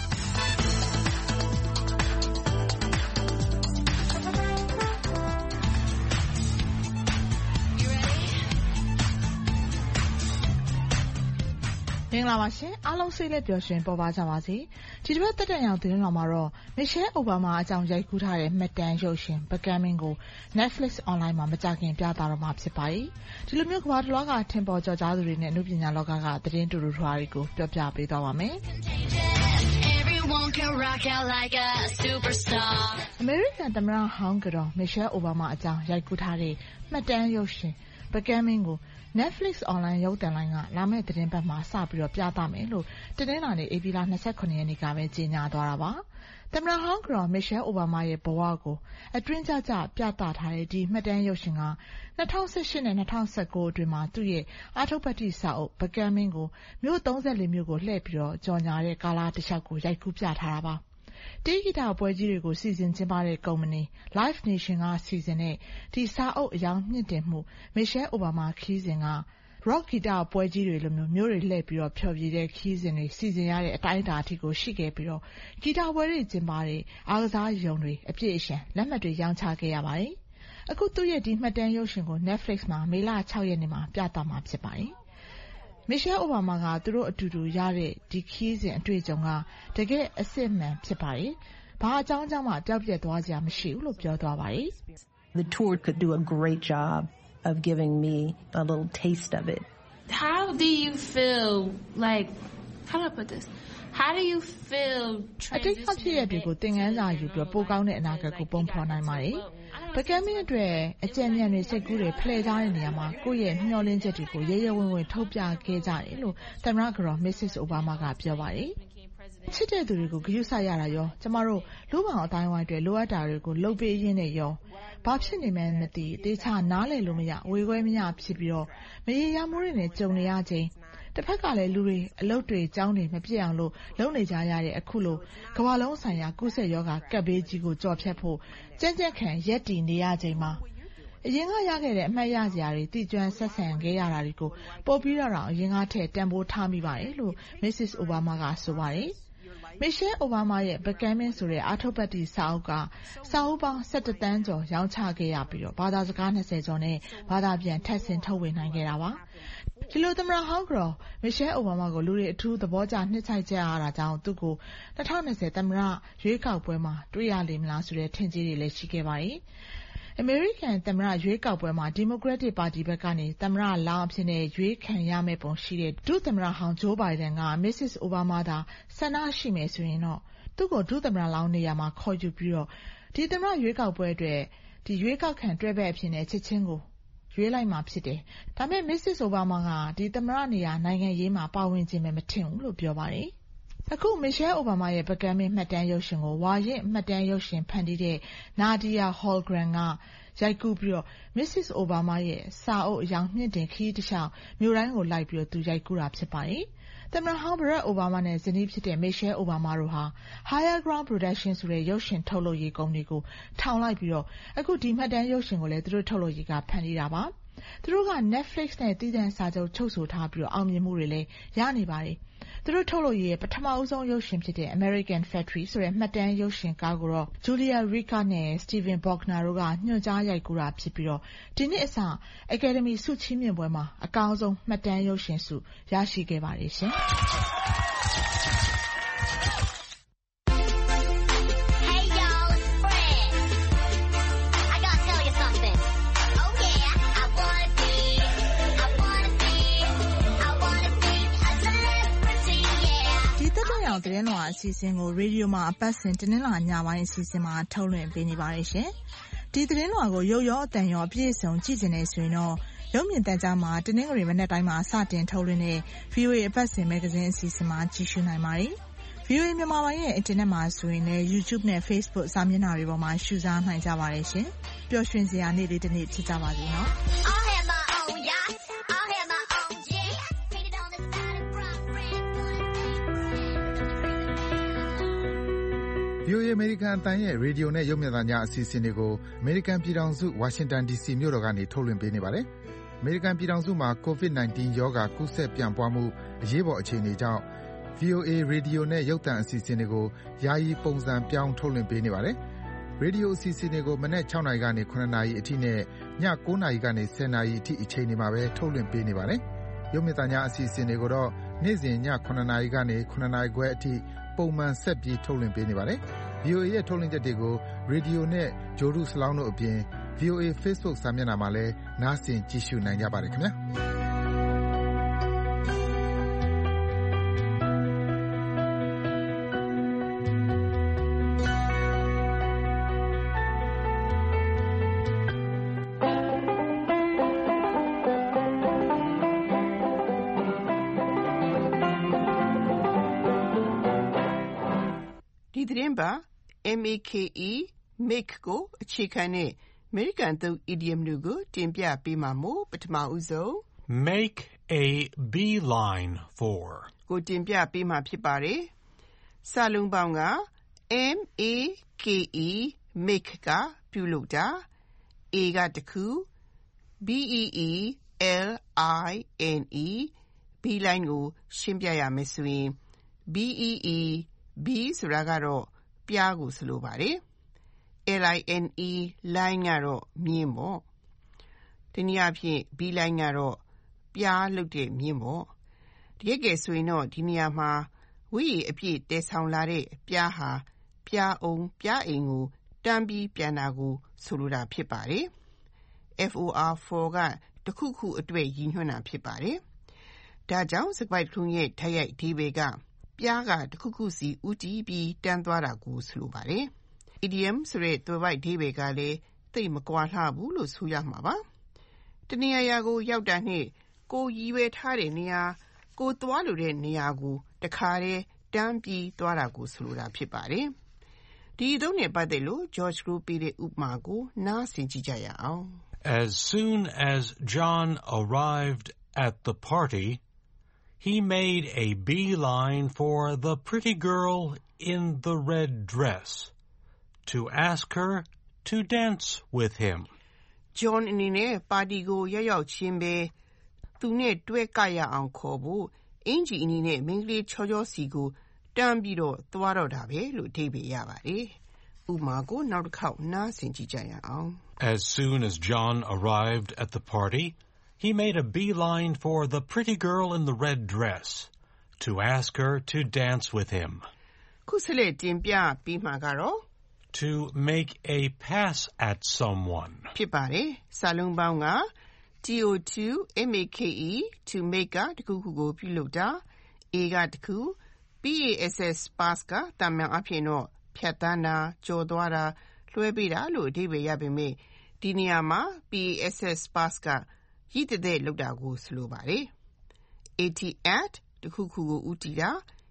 မင်္ဂလာပါရှင်အားလုံးစိတ်လက်ပျော်ရွှင်ပေါ်ပါကြပါစေဒီတစ်ပတ်တက်တက်ရောက်သတင်းတော်မှာတော့မီရှဲအိုဘားမားအကြောင်းရိုက်ကူးထားတဲ့မှတ်တမ်းရုပ်ရှင် Becoming ကို Netflix online မှာမကြာခင်ပြသတော့မှာဖြစ်ပါတယ်ဒီလိုမျိုးကမ္ဘာတစ်လွှားကထင်ပေါ်ကျော်ကြားသူတွေနဲ့အမှုပညာလောကကသတင်းတူတူထွားတွေကိုပြောပြပေးသွားပါမယ်အမေရိကန်သမ္မတဟောင်းကတော့မီရှဲအိုဘားမားအကြောင်းရိုက်ကူးထားတဲ့မှတ်တမ်းရုပ်ရှင် Becoming ကိုNetflix online ရုပ်သံလိုင်းကလာမယ့်သတင်းပတ်မှာစပြီးတော့ပြသမယ်လို့တနင်္လာနေ့ဧပြီလ၂၇ရက်နေ့ကပဲကြေညာသွားတာပါ။သမ္မတဟောင်းကတော်မီရှဲအိုဘားမားရဲ့ဘဝကိုအတွင်းကျကျပြသထားတဲ့ဒီမှတ်တမ်းရုပ်ရှင်က၂၀၁၈နဲ့၂၀၁၉အတွင်းမှာသူ့ရဲ့အာထုပ္ပတ္တိစာအုပ် Becoming ကိုမြို့၃၄မြို့ကိုလှည့်ပြီးတော့ကြော်ညာတဲ့ကာလတစ်လျှောက်ကိုရိုက်ကူးပြထားတာပါ။တေးဂီတပွဲကြီးတွေကိုစီစဉ်ကျင်းပတဲ့ကုမ္ပဏီ Live Nation ကစီစဉ်တဲ့ဒီစာအုပ်အယောင်မြင့်တင်မှုမီရှဲအိုဘားမားခီးစဉ်က rock ဂီတပွဲကြီးတွေလိုမျိုးမျိုးတွေလှည့်ပြီးတော့ဖျော်ဖြေတဲ့ခီးစဉ်တွေစီစဉ်ရတဲ့အတိုင်းအတာအထိကိုရှိခဲ့ပြီးတော့ဂီတပွဲတွေကျင်းပတဲ့အားကစားရုံတွေအပြည့်အစုံလက်မှတ်တွေရောင်းချခဲ့ရပါတယ်။အခုသူ့ရဲ့ဒီမှတ်တမ်းရုပ်ရှင်ကို Netflix မှာမေလ၆ရက်နေ့မှာပြသမှာဖြစ်ပါတယ်။မီရှဲအိုဘားမားကသူတို့အတူတူရတဲ့ဒီခီးစဉ်အတွေ့အကြုံကတကယ်အစစ်မှန်ဖြစ်ပါတယ်။ဘာအကြောင်းကြောင့်မှတောက်ပြက်သွားစရာမရှိဘူးလို့ပြောသွားပါတယ်။ The tour could do a great job of giving me a little taste of it. How do you feel like how do I put this? How do you feel transitioningတွေကိုသင်ခန်းစာယူပြီးပိုကောင်းတဲ့အနာဂတ်ကိုပုံဖော်နိုင်ပါတယ်။ Becoming အတွက်အကြံဉာဏ်တွေစိတ်ကူးတွေဖလှယ်ထားတဲ့နေရာမှာကိုယ့်ရဲ့မျှော်လင့်ချက်တွေကိုရဲရဲဝံ့ဝံ့ထုတ်ပြခဲ့ကြတယ်လို့သမ္မတကတော် Missus Obama ကပြောပါတယ်။ချစ်တဲ့သူတွေကိုဂရုစိုက်ရတာရောကျမတို့လူ့ဘောင်အတိုင်းဝိုင်းတွေလိုအပ်တာတွေကိုလုပ်ပေးရင်းနဲ့ရောဘာဖြစ်နေမှန်းမသိတေချာနားလည်လို့မရဝေခွဲမရဖြစ်ပြီးတော့မရေရာမိုးတွေနဲ့ကြုံနေရခြင်းတစ်ဖက်ကလည်းလူတွေအလုပ်တွေကြောင်းတွေမပြည့်အောင်လို့လုပ်နေကြရတဲ့အခုလိုကမ္ဘာလုံးဆိုင်ရာကုသရောဂါကပ်ဘေးကြီးကိုကြော်ဖြတ်ဖို့ကြမ်းကြမ်းခံရက်တည်နေရခြင်းမှာအရင်ကရခဲ့တဲ့အမှတ်ရစရာတွေတည်ကျွမ်းဆက်ဆံခဲ့ရတာတွေကိုပို့ပြီးတော့အရင်ကထက်တန်ဖိုးထားမိပါတယ်လို့ Missus Obama ကဆိုပါတယ်မီရှဲအိုဘားမားရဲ့ Becoming ဆိုတဲ့အာထုပ္ပတ္တိစာအုပ်ကစာအုပ်ပေါင်း၁၁တန်းကျော်ရောင်းချခဲ့ရပြီးတော့ဘာသာစကား၂၀ကျော်နဲ့ဘာသာပြန်ထပ်ဆင့်ထုတ်ဝေနိုင်ခဲ့တာပါဒီလိုသမ္မတဟောင်းကတော့မီရှဲအိုဘားမားကိုလူတွေအထူးသဘောကျနှစ်ချိုက်ကြရတာကြောင့်သူ့ကို၂၀၂၀သမ္မတရွေးကောက်ပွဲမှာတွေ့ရလိမ့်မလားဆိုတဲ့ထင်ကြီးတွေလည်းရှိခဲ့ပါတယ်အမေရိကန်သမ္မတရွေးကောက်ပွဲမှာဒီမိုကရက်တစ်ပါတီဘက်ကနေသမ္မတလောင်းအဖြစ်နဲ့ရွေးခံရမယ့်ပုံရှိတဲ့ဒုသမ္မတဟောင်းဂျိုးဘိုင်ဒန်က Missus Obama သာဆန္ဒရှိမယ်ဆိုရင်တော့သူ့ကိုဒုသမ္မတလောင်းနေရာမှာခေါ်ယူပြီးတော့ဒီသမ္မတရွေးကောက်ပွဲအတွက်ဒီရွေးကောက်ခံတွဲဘက်အဖြစ်နဲ့ချက်ချင်းကိုရွေးလိုက်မှာဖြစ်တယ်။ဒါပေမဲ့ Missus Obama ကဒီသမ္မတနေရာနိုင်ငံရေးမှာပါဝင်ခြင်းမထင်ဘူးလို့ပြောပါတယ်။အခုမီရှဲအိုဘားမားရဲ့ Becoming မှတ်တမ်းရုပ်ရှင်ကိုဝါရင့်မှတ်တမ်းရုပ်ရှင်ဖန်တီးတဲ့ Nadia Hallgren ကရိုက်ကူးပြီးတော့ Missus Obama ရဲ့စာအုပ်အယောင်မြင့်တင်ခီးတစ်လျှောက်မြို့တိုင်းကိုလိုက်ပြီးတော့သူရိုက်ကူးတာဖြစ်ပါတယ်။သမ္မတဟောင်း Barack Obama နဲ့ဇနီးဖြစ်တဲ့ Michelle Obama တို့ဟာ Higher Ground Production ဆိုတဲ့ရုပ်ရှင်ထုတ်လုပ်ရေးကုမ္ပဏီကိုထောင်လိုက်ပြီးတော့အခုဒီမှတ်တမ်းရုပ်ရှင်ကိုလည်းသူတို့ထုတ်လုပ်ရေးကဖန်တီးတာပါ။သူတို့က Netflix နဲ့သီးသန့်စာချုပ်ချုပ်ဆိုထားပြီးတော့အောင်မြင်မှုတွေလည်းရနေပါတယ်။သူတို့ထုတ်လုပ်ရေးရဲ့ပထမအဆုံးရုပ်ရှင်ဖြစ်တဲ့ American Factory ဆိုတဲ့မှတ်တမ်းရုပ်ရှင်ကားကိုတော့ Julia Ricard နဲ့ Steven Faulkner တို့ကညွှန်ကြားရိုက်ကူးတာဖြစ်ပြီးတော့ဒီနှစ်အစ Academy ဆုချီးမြှင့်ပွဲမှာအကောင်းဆုံးမှတ်တမ်းရုပ်ရှင်ဆုရရှိခဲ့ပါတယ်ရှင်။ Now, the Noah season will radio ma a person to Nila season ma tolerant Benny Barishe. Did the Noah go yo yo than your piece on cheesiness, you know. Yomi Tazama, the Negri Venetama Satin Toline, view a person magazine season ma Chishunai Mari. View in Mamaye, Etinema Swing, YouTube, Facebook, Saminari Roma, Shuzan, and Zavarishe. Pure Shrinzia needed to need to Zavazino. V O A American အတန်းရဲ့ရေဒီယိုနဲ့ရုပ်မြင်သံကြားအစီအစဉ်တွေကို American ပြည်ထောင်စု Washington D C မြို့တော်ကနေထုတ်လွှင့်ပေးနေပါတယ်။ American ပြည်ထောင်စုမှာ COVID nineteen ရောဂါကူးစက်ပြန့်ပွားမှုအရေးပေါ်အခြေအနေကြောင့် V O A ရေဒီယိုနဲ့ရုပ်သံအစီအစဉ်တွေကိုယာယီပုံစံပြောင်းထုတ်လွှင့်ပေးနေပါတယ်။ ရေဒီယိုအစီအစဉ်တွေကိုမနက်၆နာရီကနေ၇နာရီအထိနဲ့ည၉နာရီကနေ၁၀နာရီအထိအချိန်တွေမှာပဲထုတ်လွှင့်ပေးနေပါတယ်။ရုပ်မြင်သံကြားအစီအစဉ်တွေကိုတော့နေ့စဉ်ည၇နာရီကနေ၇နာရီခွဲအထိပုံမှန်ဆက်ပြီးထုတ်လွှင့်ပေးနေပါတယ်။ V O A ရဲ့ထုတ်လွှင့်ချက်တွေကိုရေဒီယိုနဲ့ဂျိုဒူစလောင်းတို့အပြင် V O A Facebook စာမျက်နှာမှာလည်းနားဆင်ကြည့်ရှုနိုင်ကြပါတယ်ခင်ဗျာဒီသတင်းပါmake make ကိုအခြေခံတဲ့ American သုံး idiom တွေကိုတင်ပြပေးမှာမို့ပထမဦးဆုံး make a beeline for ကိုတင်ပြပေးမှာဖြစ်ပါတယ်။စာလုံးပေါင်းက make make ကပြုလုပ်တာ a ကတခု beeline beeline ကိုရှင်းပြရမယ်ဆိုရင် bee B ဆိုတာကတော့ပြားကိုဆိုလိုပါတယ်။ line line ကတော့မြင်းပေါ့။ဒီနည်းအားဖြင့် B line ကတော့ပြားလုပ်တဲ့မြင်းပေါ့။တကယ်ကဲဆိုရင်တော့ဒီနေရာမှာဝိရည်အပြည့်တည်ဆောင်လာတဲ့ပြားဟာပြားအောင်ပြားအိမ်ကိုတန်းပြီးပြန်တာကိုဆိုလိုတာဖြစ်ပါတယ်။ for for ကတခုခုအတွက်ရည်ညွှန်းတာဖြစ်ပါတယ်။ဒါကြောင့်စကားတစ်ခုရဲ့တိုက်ရိုက်အဓိပ္ပာယ်ကပြားကတခုခုစီဦးတည်ပြီးတန်းသွားတာကိုဆိုလိုပါတယ်။ idiom ဆိုတဲ့သွယ်ဝိုက်အဓိပ္ပာယ်ကလည်းသိပ်မကွာလှဘူးလို့ဆိုရမှာပါ။တနေရာရာကိုရောက်တာနဲ့ကိုရည်ရွယ်ထားတဲ့နေရာကိုသွားလိုတဲ့နေရာကိုတခါတည်းတန်းပြီးသွားတာကိုဆိုလိုတာဖြစ်ပါတယ်။ဒီအသုံးနဲ့ပတ်သက်လို့ George ကိုပေးတဲ့ဥပမာကိုနားဆင်ကြည့်ကြရအောင် As soon as John arrived at the party, he made a beeline for the pretty girl in the red dress to ask her to dance with him. John အနေနဲ့ပါတီကိုရောက်ရောက်ချင်းပဲသူနဲ့တွဲကရအောင်ခေါ်ဖို့အင်ဂျီအနေနဲ့မိန်းကလေးချောချောစီကိုတန်းပြီးတော့သွားတော့တာပဲလို့အဓိပ္ပာယ်ရပါတယ်။ဥပမာကိုနောက်တစ်ခေါက်နားဆင်ကြည့်ကြရအောင် As soon as John arrived at the party, he made a beeline for the pretty girl in the red dress to ask her to dance with him. ခုဆက်လက်တင်ပြပြီးမှကတော့ To make a pass at someone ဖြစ်ပါတယ်။စာလုံးပေါင်းက to make to make ကတခုခုကိုပြုလုပ်တာ a ကတခု pass pass ကတမန်အဖြစ်တော့ဖြတ်တန်းတာကြော်သွားတာလွှဲပေးတာလို့အဓိပ္ပာယ်ရပေမဲ့ဒီနေရာမှာ pass pass ကရည်တည်တဲ့လုပ်တာကိုဆိုလိုပါတယ်။ at at တခုခုကိုဦးတည်တာ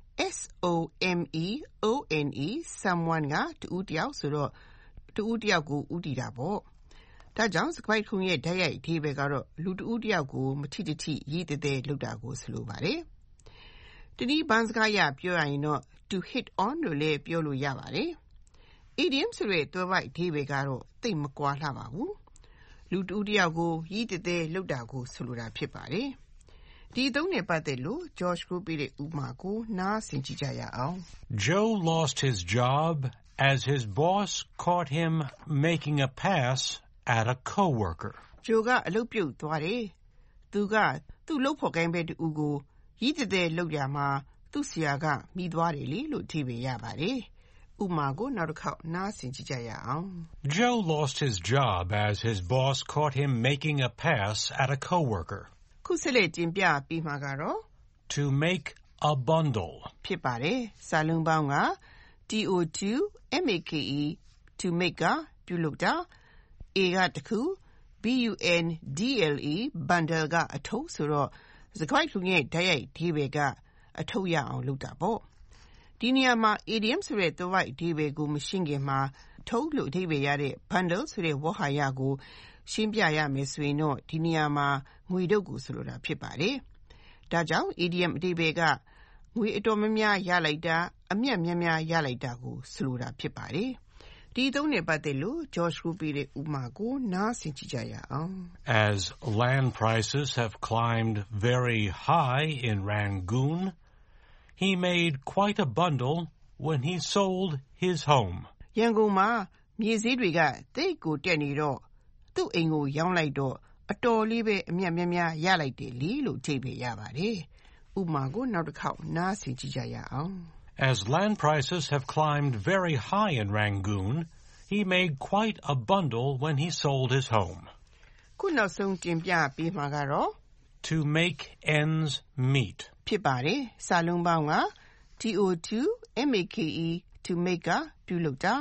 S-O-M-E-O-N-E someone ကတူတယောက်ဆိုတော့တူတယောက်ကိုဦးတည်တာပေါ့။ဒါကြောင့်စကားခုံရဲ့ဓာတ်ရိုက်အဓိပ္ပာယ်ကတော့လူတူတယောက်ကိုမထိတထိရည်တည်တဲ့လုပ်တာကိုဆိုလိုပါတယ်။တနည်းဘန်းစကားအရပြောရရင်တော့ to hit on လို့လည်းပြောလို့ရပါတယ်။ idiom ဆိုတဲ့သွယ်ဝိုက်အဓိပ္ပာယ်ကတော့သိပ်မကွာလှပါဘူး။လူတဦးတယောက်ကိုရည်တည်တဲ့လုပ်တာကိုဆိုလိုတာဖြစ်ပါတယ်။ဒီအသုံးနဲ့ပတ်သက်လို့ George ကိုပေးတဲ့ဥပမာကိုနားဆင်ကြည့်ကြရအောင်။ Joe lost his job as his boss caught him making a pass at a coworker. Joe ကအလုပ်ပြုတ်သွားတယ်။သူကသူ့လုပ်ဖို့ကိုင်းပဲတူကိုရည်တည်တဲ့လုပ်ရမှာသူ့ဆရာကမိသွားတယ်လေလို့အဓိပ္ပာယ်ရပါတယ်။ဥပမာကိုနောက်တစ်ခေါက်နားဆင်ကြည့်ကြရအောင်။ Joe lost his job as his boss caught him making a pass at a coworker. ခုဆက်လက်တင်ပြပေးမှာကတော့ To make a bundle ဖြစ်ပါတယ်။စာလုံးပေါင်းက to make to make ကပြုလုပ်တာ a ကတစ်ခု bundle bundle ကအထုပ်ဆိုတော့စကားလုံးရဲ့ဓာတ်ရိုက်အဓိပ္ပာယ်ကအထုပ်ရအောင်လုပ်တာပေါ့ဒီနေရာမှာ idiom ဆိုတဲ့သွယ်ဝိုက်အဓိပ္ပာယ်ကိုမရှင်းခင်မှာထုပ်လို့အဓိပ္ပာယ်ရတဲ့ bundle ဆိုတဲ့ဝေါဟာရကိုရှင်းပြရမယ်ဆိုရင်တော့ဒီနေရာမှာငွေတုပ်ကိုဆိုလိုတာဖြစ်ပါတယ်ဒါကြောင့် idiom အဓိပ္ပာယ်ကငွေအတော်များများရလိုက်တာအမြတ်များများရလိုက်တာကိုဆိုလိုတာဖြစ်ပါတယ်ဒီအသုံးနဲ့ပတ်သက်လို့ George ကိုပေးတဲ့ဥပမာကိုနားဆင်ကြည့်ကြရအောင် As land prices have climbed very high in Rangoon, he made quite a bundle when he sold his home. ရန်ကုန်မှာမြေဈေးတွေကသိပ်ကိုတက်နေတော့သူ့အိမ်ကိုရောင်းလိုက်တော့အတော်လေးပဲအမြတ်များများရလိုက်တယ်လေလို့အဓိပ္ပာယ်ရပါတယ်ဥပမာကိုနောက်တစ်ခေါက်နားဆင်ကြည့်ကြရအောင် As land prices have climbed very high in Rangoon, he made quite a bundle when he sold his home. ခုနောက်ဆုံးတင်ပြပေးမှာကတော့ To make ends meet ဖြစ်ပါတယ်စာလုံးပေါင်းက to make to make ကပြုလုပ်တာ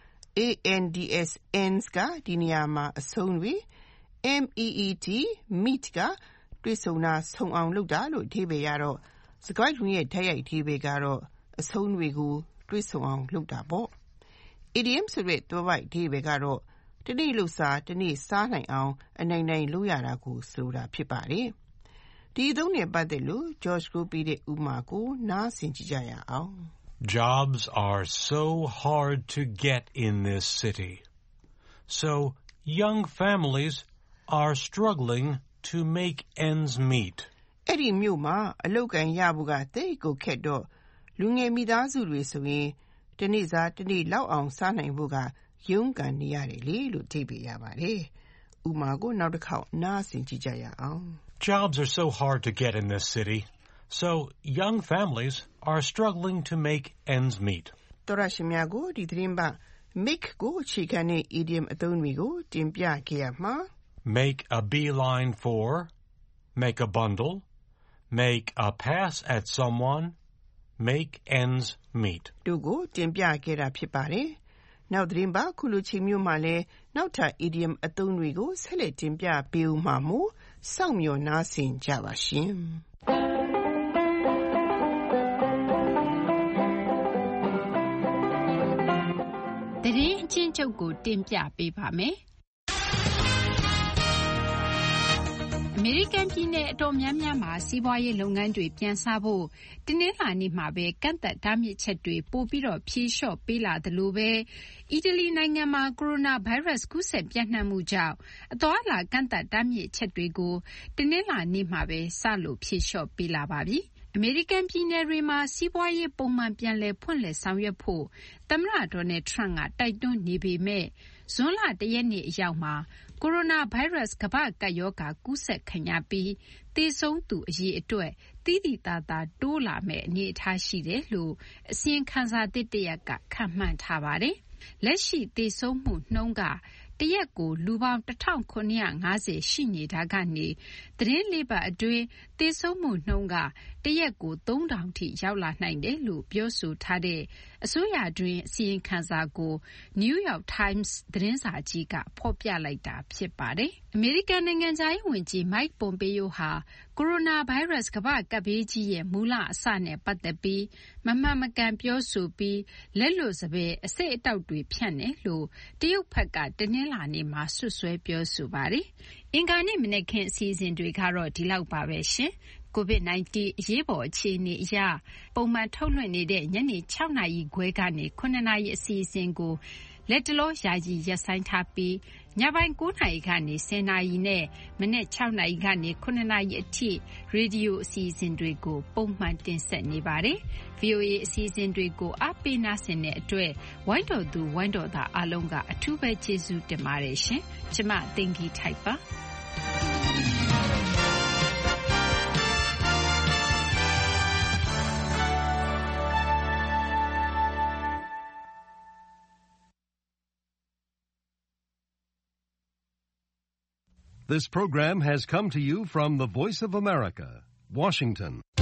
ands ends ကဒီနေရာမှာအဆုံးတွေ meet meet ကတွေ့ဆုံတာဆုံအောင်လုပ်တာလို့အဓိပ္ပာယ်ရတော့စကားလုံးရဲ့ဓာတ်ရိုက်အဓိပ္ပာယ်ကတော့အဆုံးတွေကိုတွေ့ဆုံအောင်လုပ်တာပေါ့ idiom ဆိုတဲ့သွယ်ဝိုက်အဓိပ္ပာယ်ကတော့တနေ့လှုပ်စားတနေ့စားနိုင်အောင်အနိုင်နိုင်လုပ်ရတာကိုဆိုတာဖြစ်ပါတယ်ဒီအသုံးနဲ့ပတ်သက်လို့ George ကိုပေးတဲ့ဥပမာကိုနားဆင်ကြည့်ကြရအောင် Jobs are so hard to get in this city. So young families are struggling to make ends meet. အဲ့ဒီမြို့မှာအလုပ်ကန်ရဖို့ကတိတ်ကိုခက်တော့လူငယ်မိသားစုတွေဆိုရင်တနေ့စားတနေ့လောက်အောင်စားနိုင်ဖို့ကရုန်းကန်နေရတယ်လေလို့အဓိပ္ပာယ်ရပါတယ်ဥပမာကိုနောက်တစ်ခေါက်နားဆင်ကြည့်ကြရအောင် Jobs are so hard to get in this city. So young families are struggling to make ends meet. တော်ရရှိမြကိုဒီသတင်းပတ် make ကိုအခြေခံတဲ့ idiom အသုံးတွေကိုတင်ပြခဲ့ရမှာ Make a beeline for, make a bundle, make a pass at someone, make ends meet. တို့ကိုတင်ပြခဲ့တာဖြစ်ပါတယ်နောက်သတင်းပတ်ခုလိုချိန်မျိုးမှာလဲနောက်ထပ် idiom အသုံးတွေကိုဆက်လက်တင်ပြပေးဦးမှာမို့စောင့်မျှော်နားဆင်ကြပါရှင်သတင်းအချင်းချုပ်ကိုတင်ပြပေးပါမယ်။အမေရိကန်ပြည်နယ်အတော်များများမှာစီးပွားရေးလုပ်ငန်းတွေပြန်စဖို့တနင်္လာနေ့မှာပဲကန့်သတ်တားမြစ်ချက်တွေပိုပြီးတော့ဖြေလျှော့ပေးလာသလိုပဲအီတလီနိုင်ငံမှာကိုရိုနာဗိုင်းရပ်စ်ကူးစက်ပြန့်နှံ့မှုကြောင့်အသွားအလာကန့်သတ်တားမြစ်ချက်တွေကိုတနင်္လာနေ့မှာပဲစလို့ဖြေလျှော့ပေးလာပါပြီ။အမေရိကန်ပြည်နယ်တွေမှာစီးပွားရေးပုံမှန်ပြန်လည်ဖွင့်လှစ်ဆောင်ရွက်ဖို့သမ္မတဒေါ်နယ်ထရန့်ကတိုက်တွန်းနေပေမဲ့ဇွန်လတရက်နေ့အရောက်မှာကိုရိုနာဗိုင်းရပ်စ်ကမ္ဘာ့ကပ်ရောဂါကူးစက်ခံရပြီးသေဆုံးသူအရေအတွက်သိသိသာသာတိုးလာမယ့်အနေအထားရှိတယ်လို့အစီရင်ခံစာသစ်တစ်ရပ်ကခန့်မှန်းထားပါတယ်။လက်ရှိသေဆုံးမှုနှုန်းကတရက်ကိုလူပေါင်းတစ်ထောင်ခုနှစ်ရာငါးဆယ်ရှိနေတာကနေသတင်းလေးပတ်အတွင်းသေဆုံးမှုနှုန်းကတရက်ကိုသုံးထောင်ထိရောက်လာနိုင်တယ်လို့ပြောဆိုထားတဲ့အစိုးရတွင်အစီရင်ခံစာကို New York Times သတင်းစာကြီးကဖော်ပြလိုက်တာဖြစ်ပါတယ်။အမေရိကန်နိုင်ငံခြားရေးဝန်ကြီး Mike Pompeo ဟာကိုရိုနာဗိုင်းရပ်စ်ကမ္ဘာ့ကပ်ဘေးကြီးရဲ့မူလအစနဲ့ပတ်သက်ပြီးမမှန်မကန်ပြောဆိုပြီးလက်လွတ်စပယ်အစိတ်အတောက်တွေဖြန့်တယ်လို့တရုတ်ဘက်ကတနင်္လာနေ့မှာဆွဆွဲပြောဆိုပါတယ်။အင်္ဂါနေ့မနက်ခင်းအစီအစဉ်တွေကတော့ဒီလောက်ပါပဲရှင်။ကိုဗစ် nineteen အရေးပေါ်အခြေအနေအရပုံမှန်ထုတ်လွှင့်နေတဲ့ညနေ၆နာရီခွဲကနေ၇နာရီအစီအစဉ်ကိုလက်တလောယာယီရပ်ဆိုင်းထားပြီးညပိုင်း၉နာရီကနေ၁၀နာရီနဲ့မနက်၆နာရီကနေ၇နာရီအထိရေဒီယိုအစီအစဉ်တွေကိုပုံမှန်တင်ဆက်နေပါတယ်။ ဗွီအိုအေ အစီအစဉ်တွေကိုအားပေးနာဆင်တဲ့အတွက်ဝိုင်းတော်သူဝိုင်းတော်သားအားလုံးကအထူးပဲကျေးဇူးတင်ပါတယ်ရှင်။ကျွန်မသိင်္ဂီထိုက်ပါ။ This program has come to you from the Voice of America, Washington.